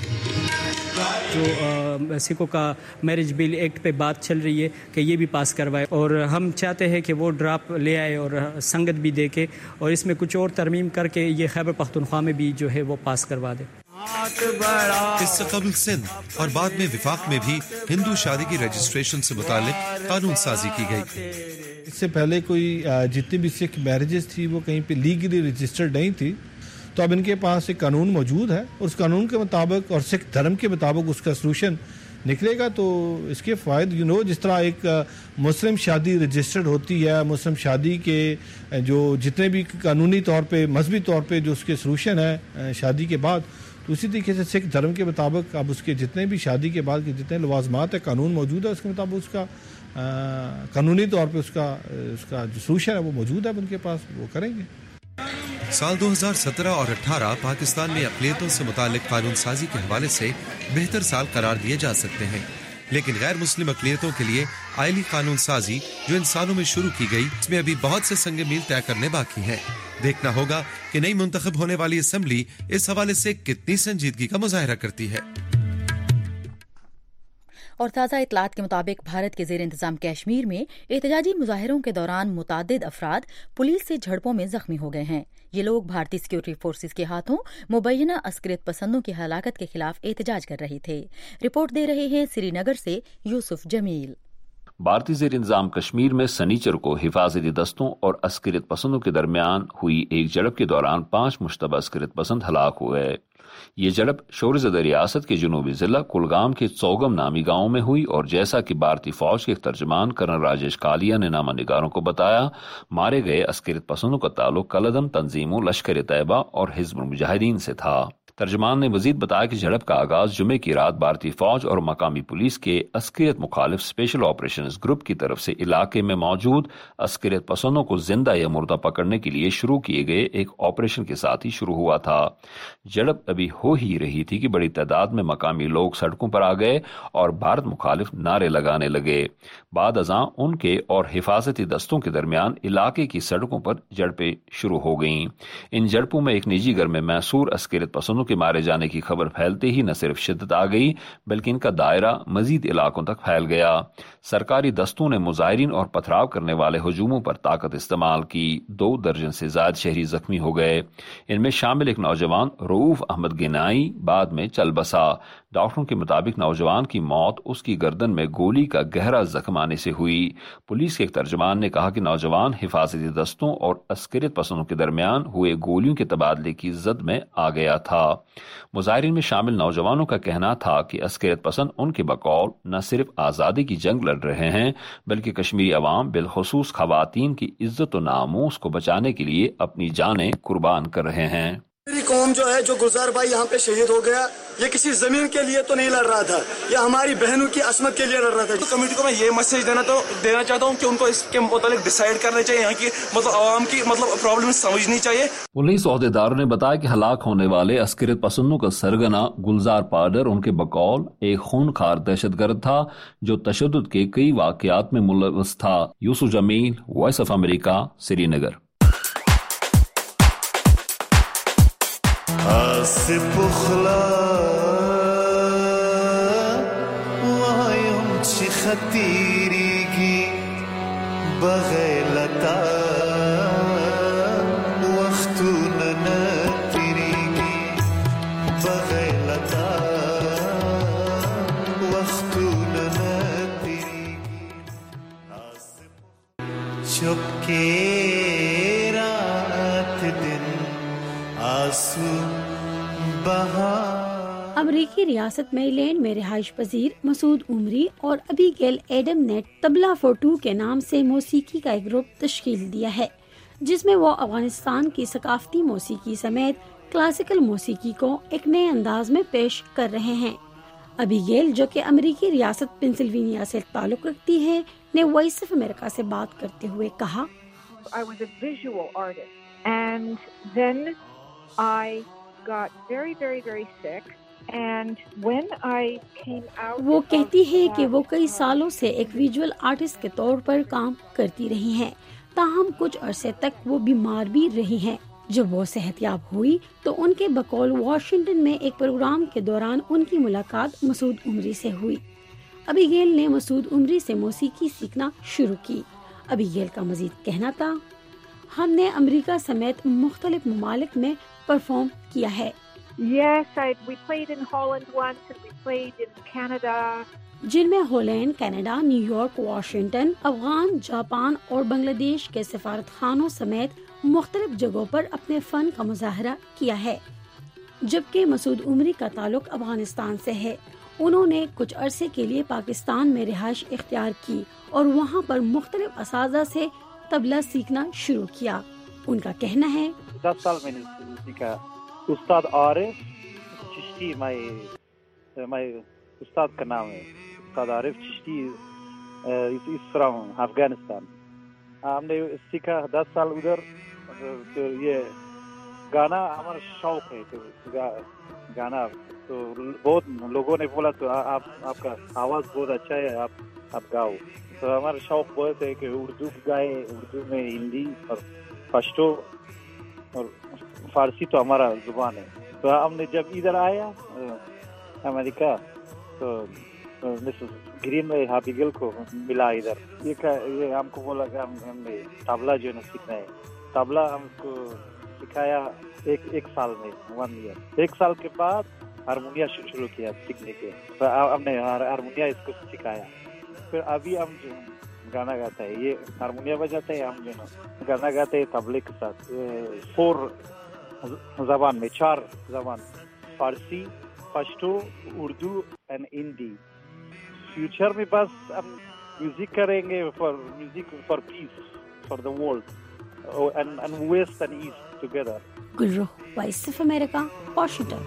جو سکھوں کا میرج بل ایکٹ پہ بات چل رہی ہے کہ یہ بھی پاس کروائے، اور ہم چاہتے ہیں کہ وہ ڈراپ لے آئے اور سنگت بھی دے کے، اور اس میں کچھ اور ترمیم کر کے یہ خیبر پختونخوا میں بھی جو ہے وہ پاس کروا دے. اس سے قبل سندھ اور بعد میں وفاق میں بھی ہندو شادی کی رجسٹریشن سے متعلق قانون سازی کی گئی. اس سے پہلے کوئی جتنی بھی سکھ میرجز تھی وہ کہیں پہ لیگلی رجسٹرڈ نہیں تھی، تو اب ان کے پاس ایک قانون موجود ہے، اور اس قانون کے مطابق اور سکھ دھرم کے مطابق اس کا سلوشن نکلے گا. تو اس کے فوائد جس طرح ایک مسلم شادی رجسٹرڈ ہوتی ہے، مسلم شادی کے جو جتنے بھی قانونی طور پہ مذہبی طور پہ جو اس کے سلوشن ہے شادی کے بعد، تو اسی طریقے سے سکھ دھرم کے مطابق اب اس کے جتنے بھی شادی کے بعد کے جتنے لوازمات ہیں قانون موجود ہے، اس کے مطابق اس کا قانونی طور پہ اس کا جو سلوشن ہے وہ موجود ہے ان کے پاس، وہ کریں گے. سال 2017 اور 18 پاکستان میں اقلیتوں سے متعلق قانون سازی کے حوالے سے بہتر سال قرار دیے جا سکتے ہیں، لیکن غیر مسلم اقلیتوں کے لیے آئلی قانون سازی جو ان سالوں میں شروع کی گئی، اس میں ابھی بہت سے سنگ میل طے کرنے باقی ہیں. دیکھنا ہوگا کہ نئی منتخب ہونے والی اسمبلی اس حوالے سے کتنی سنجیدگی کا مظاہرہ کرتی ہے. اور تازہ اطلاعات کے مطابق بھارت کے زیر انتظام کشمیر میں احتجاجی مظاہروں کے دوران متعدد افراد پولیس سے جھڑپوں میں زخمی ہو گئے ہیں. یہ لوگ بھارتی سیکورٹی فورسز کے ہاتھوں مبینہ عسکریت پسندوں کی ہلاکت کے خلاف احتجاج کر رہے تھے. رپورٹ دے رہے ہیں سری نگر سے یوسف جمیل. بھارتی زیر انتظام کشمیر میں سنیچر کو حفاظتی دستوں اور عسکریت پسندوں کے درمیان ہوئی ایک جھڑپ کے دوران 5 مشتبہ عسکریت پسند ہلاک ہوئے. یہ جھڑپ شور زدہ ریاست کے جنوبی ضلع کلگام کے چوگم نامی گاؤں میں ہوئی، اور جیسا کہ بھارتی فوج کے ایک ترجمان کرنل راجیش کالیا نے نامہ نگاروں کو بتایا، مارے گئے عسکریت پسندوں کا تعلق کالعدم تنظیموں لشکر طیبہ اور حزب المجاہدین سے تھا. ترجمان نے مزید بتایا کہ جھڑپ کا آغاز جمعے کی رات بھارتی فوج اور مقامی پولیس کے عسکریت مخالف اسپیشل آپریشنز گروپ کی طرف سے علاقے میں موجود عسکریت پسندوں کو زندہ یا مردہ پکڑنے کے لیے شروع کیے گئے ایک آپریشن کے ساتھ ہی شروع ہوا تھا. جھڑپ ابھی ہو ہی رہی تھی کہ بڑی تعداد میں مقامی لوگ سڑکوں پر آ گئے اور بھارت مخالف نعرے لگانے لگے. بعد ازاں ان کے اور حفاظتی دستوں کے درمیان علاقے کی سڑکوں پر جھڑپیں شروع ہو گئیں. ان جھڑپوں میں ایک نجی گھر میں محصور عسکریت پسندوں کے مارے جانے کی خبر پھیلتے ہی نہ صرف شدت آ گئی بلکہ ان کا دائرہ مزید علاقوں تک پھیل گیا. سرکاری دستوں نے مظاہرین اور پتھراؤ کرنے والے ہجوموں پر طاقت استعمال کی. 2 درجن سے زائد شہری زخمی ہو گئے. ان میں شامل ایک نوجوان رؤوف احمد گنائی بعد میں چل بسا. ڈاکٹروں کے مطابق نوجوان کی موت اس کی گردن میں گولی کا گہرا زخم آنے سے ہوئی. پولیس کے ایک ترجمان نے کہا کہ نوجوان حفاظتی دستوں اور عسکریت پسندوں کے درمیان ہوئے گولیوں کے تبادلے کی زد میں آ گیا تھا. مظاہرین میں شامل نوجوانوں کا کہنا تھا کہ عسکریت پسند ان کے بقول نہ صرف آزادی کی جنگ لڑ رہے ہیں بلکہ کشمیری عوام بالخصوص خواتین کی عزت و ناموس کو بچانے کے لیے اپنی جانیں قربان کر رہے ہیں. میری قوم جو ہے جو گلزار بھائی یہاں پہ شہید ہو گیا، یہ کسی زمین کے لیے تو نہیں لڑ رہا تھا، یہ ہماری بہنوں کی عصمت کے لیے لڑ رہا تھا. کمیٹی کو میں یہ میسج دینا چاہتا ہوں کہ ان کو اس کے متعلق ڈیسائیڈ کرنا چاہیے، یہاں کی عوام کی پرابلم سمجھنی چاہیے. پولیس عہدیداروں نے بتایا کہ ہلاک ہونے والے عسکریت پسندوں کا سرگنا گلزار پاڈر ان کے بقول ایک خونخوار دہشت گرد تھا جو تشدد کے کئی واقعات میں ملوث تھا. Yusuf Jameel, voice of America, Srinagar. سپخلا وایم چی خطیریگی بغیلتا وقتو ننتیریگی بغیلتا وقتو ننتیریگی چپکے رات دن آسو. امریکی ریاست میری لینڈ میں رہائش پذیر مسعود عمری اور ابی گیل ایڈم نے طبلہ فور 2 کے نام سے موسیقی کا ایک گروپ تشکیل دیا ہے. جس میں وہ افغانستان کی ثقافتی موسیقی سمیت کلاسیکل موسیقی کو ایک نئے انداز میں پیش کر رہے ہیں۔ ابیگیل، جو کہ امریکی ریاست پنسلوینیا سے تعلق رکھتی ہے، نے وائس آف امریکہ سے بات کرتے ہوئے کہا، I was a visual artist and then I got very, very, very sick and when I came out وہ کہتی ہے کہ وہ کئی سالوں سے ایک ویژول آرٹسٹ کے طور پر کام کرتی رہی ہیں، تاہم کچھ عرصے تک وہ بیمار بھی رہی ہیں۔ جب وہ صحت یاب ہوئی تو ان کے بقول واشنگٹن میں ایک پروگرام کے دوران ان کی ملاقات مسعود عمری سے ہوئی۔ ابیگیل نے مسعود عمری سے موسیقی سیکھنا شروع کی۔ ابیگیل کا مزید کہنا تھا، ہم نے امریکہ سمیت مختلف ممالک میں پرفارم کیا ہے۔ Yes, we played in Holland once and we played in Canada. جن میں Holland, Canada, New York, Washington, Afghan, Japan اور بنگلہ دیش کے سفارت خانوں سمیت مختلف جگہوں پر اپنے فن کا مظاہرہ کیا ہے۔ جبکہ مسعود عمری کا تعلق افغانستان سے ہے، انہوں نے کچھ عرصے کے لیے پاکستان میں رہائش اختیار کی اور وہاں پر مختلف اساتذہ سے طبلہ سیکھنا شروع کیا۔ ان کا کہنا ہے، 10 سال میں نے سیکھا۔ استاد عارف چشتی میں استاد کا نام ہے، استاد عارف چشتی is from افغانستان۔ ہم نے سیکھا 10 سال ادھر۔ تو یہ گانا ہمارا شوق ہے، تو گانا تو بہت لوگوں نے بولا تو آپ کا آواز بہت اچھا ہے، آپ گاؤ۔ تو ہمارا شوق بہت ہے کہ اردو گائے، اردو میں ہندی اور پشتو اور فارسی تو ہمارا زبان ہے۔ تو ہم نے جب ادھر آیا امریکہ تو مسز گرین میں ابیگیل کو ملا ادھر، یہ ہم کو بولا کہ ہم نے طبلہ جو ہے سیکھنا ہے۔ طبلہ ہم کو سکھایا ایک سال میں، 1 year۔ 1 سال کے بعد ہارمونیا شروع کیا سیکھنے کے، ہم نے ہارمونیا اس کو سکھایا۔ پھر ابھی ہم جو گانا گاتا ہے، یہ ہارمونیا بجاتا ہے، ہم جو گانا گاتے ہیں طبلے کے ساتھ 4 زبان میں، 4 زبان، Farsi, Pashto, Urdu and Hindi. Future میں بس ہم میوزک کریں گے for peace for the world and west and east together. Gulrooh, voice of America, Washington.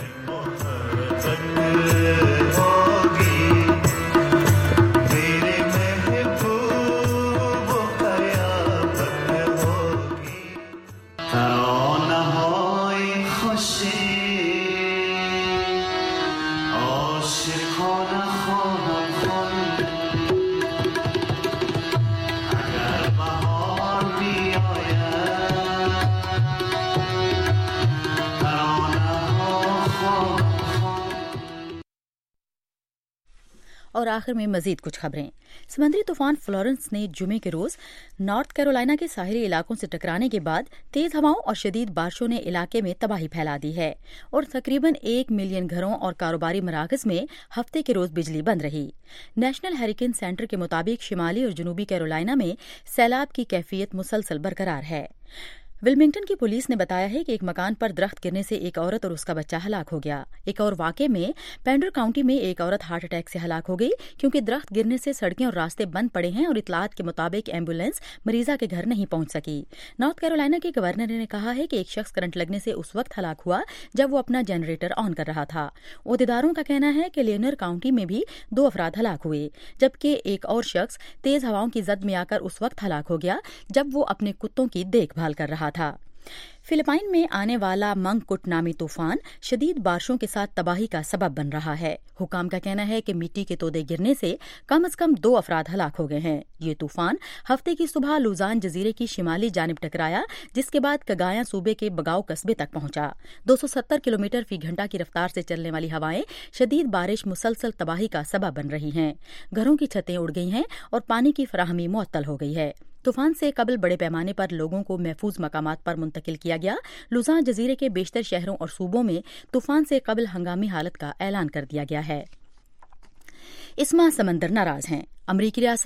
اور آخر میں مزید کچھ خبریں۔ سمندری طوفان فلورنس نے جمعے کے روز نارتھ کیرولینا کے ساحلی علاقوں سے ٹکرانے کے بعد تیز ہواؤں اور شدید بارشوں نے علاقے میں تباہی پھیلا دی ہے اور تقریباً 1 ملین گھروں اور کاروباری مراکز میں ہفتے کے روز بجلی بند رہی۔ نیشنل ہریکین سینٹر کے مطابق شمالی اور جنوبی کیرولینا میں سیلاب کی کیفیت مسلسل برقرار ہے۔ ولمنگٹن کی پولیس نے بتایا ہے کہ ایک مکان پر درخت گرنے سے ایک عورت اور اس کا بچہ ہلاک ہو گیا۔ ایک اور واقعے میں پینڈر کاؤنٹی میں ایک عورت ہارٹ اٹیک سے ہلاک ہو گئی کیونکہ درخت گرنے سے سڑکیں اور راستے بند پڑے ہیں اور اطلاعات کے مطابق ایمبولینس مریضہ کے گھر نہیں پہنچ سکی۔ نارتھ کیرولینا کے گورنر نے کہا ہے کہ ایک شخص کرنٹ لگنے سے اس وقت ہلاک ہوا جب وہ اپنا جنریٹر آن کر رہا تھا۔ عہدیداروں کا کہنا ہے کہ لینر کاؤنٹی میں بھی 2 افراد ہلاک ہوئے، جبکہ ایک اور شخص تیز ہواؤں کی زد میں آ کر اس وقت ہلاک ہو گیا جب وہ اپنے کتوں کی دیکھ بھال کر رہا تھا۔ فلپائن میں آنے والا منگ کٹ نامی طوفان شدید بارشوں کے ساتھ تباہی کا سبب بن رہا ہے۔ حکام کا کہنا ہے کہ مٹی کے تودے گرنے سے کم از کم 2 افراد ہلاک ہو گئے ہیں۔ یہ طوفان ہفتے کی صبح لوزان جزیرے کی شمالی جانب ٹکرایا، جس کے بعد کگایاں صوبے کے بگاؤ قصبے تک پہنچا۔ 270 کلومیٹر فی گھنٹہ کی رفتار سے چلنے والی ہوائیں شدید بارش مسلسل تباہی کا سبب بن رہی ہیں۔ گھروں کی چھتیں اڑ گئی ہیں اور پانی کی فراہمی معطل ہو گئی ہے۔ طوفان سے قبل بڑے پیمانے پر لوگوں کو محفوظ مقامات پر منتقل کیا گیا۔ لوزان جزیرے کے بیشتر شہروں اور صوبوں میں طوفان سے قبل ہنگامی حالت کا اعلان کر دیا گیا ہے۔ اس ماہ سمندر ناراض ہیں۔ امریکی ریاست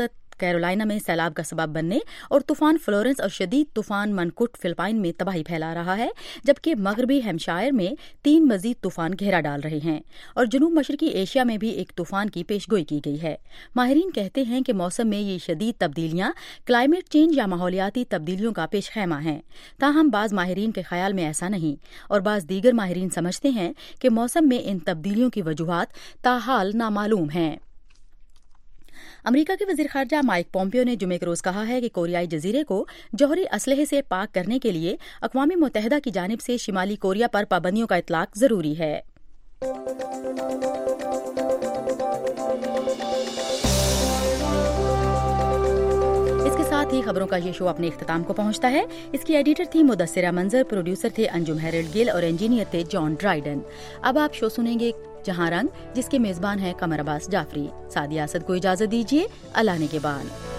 कैरोलिना में सैलाब का सबब बनने और तूफान फ्लोरेंस और शदीद तूफान मनकुट फिलिपाइन में तबाही फैला रहा है, जबकि मगरबी हैम्पशायर में 3 मजीद तूफान घेरा डाल रहे हैं और जनूब मशरकी एशिया में भी एक तूफान की पेशगोई की गई है। माहिरीन कहते हैं कि मौसम में ये शदीद तब्दीलियां क्लाइमेट चेंज या माहौलियाती तब्दीलियों का पेश खैमा हैं। ताहम बाज माहिरीन के ख्याल में ऐसा नहीं और बाज दीगर माहिरीन समझते हैं कि मौसम में इन तब्दीलियों की वजूहात ताहाल नामालूम हैं। अमरीका के वजीर खारजा माइक पोम्पियो ने जुमे के रोज कहा है कि कोरियाई जजीरे को जौहरी असलहे से पाक करने के लिए अक़वाम मुत्तहिदा की जानिब से शिमाली कोरिया पर पाबंदियों का इतलाक जरूरी है। इसके साथ ही खबरों का ये शो अपने इख्तिताम को पहुंचता है। इसकी एडिटर थी मुदस्सिरा मंजर, प्रोड्यूसर थे अंजुम हेरल्ड गिल और इंजीनियर थे जॉन ड्राइडन। अब आप शो सुनेंगे जहां रंग, जिसके मेजबान हैं कमर अब्बास जाफरी। सादिया असद को इजाजत दीजिए। अल्लाह ने के बाद।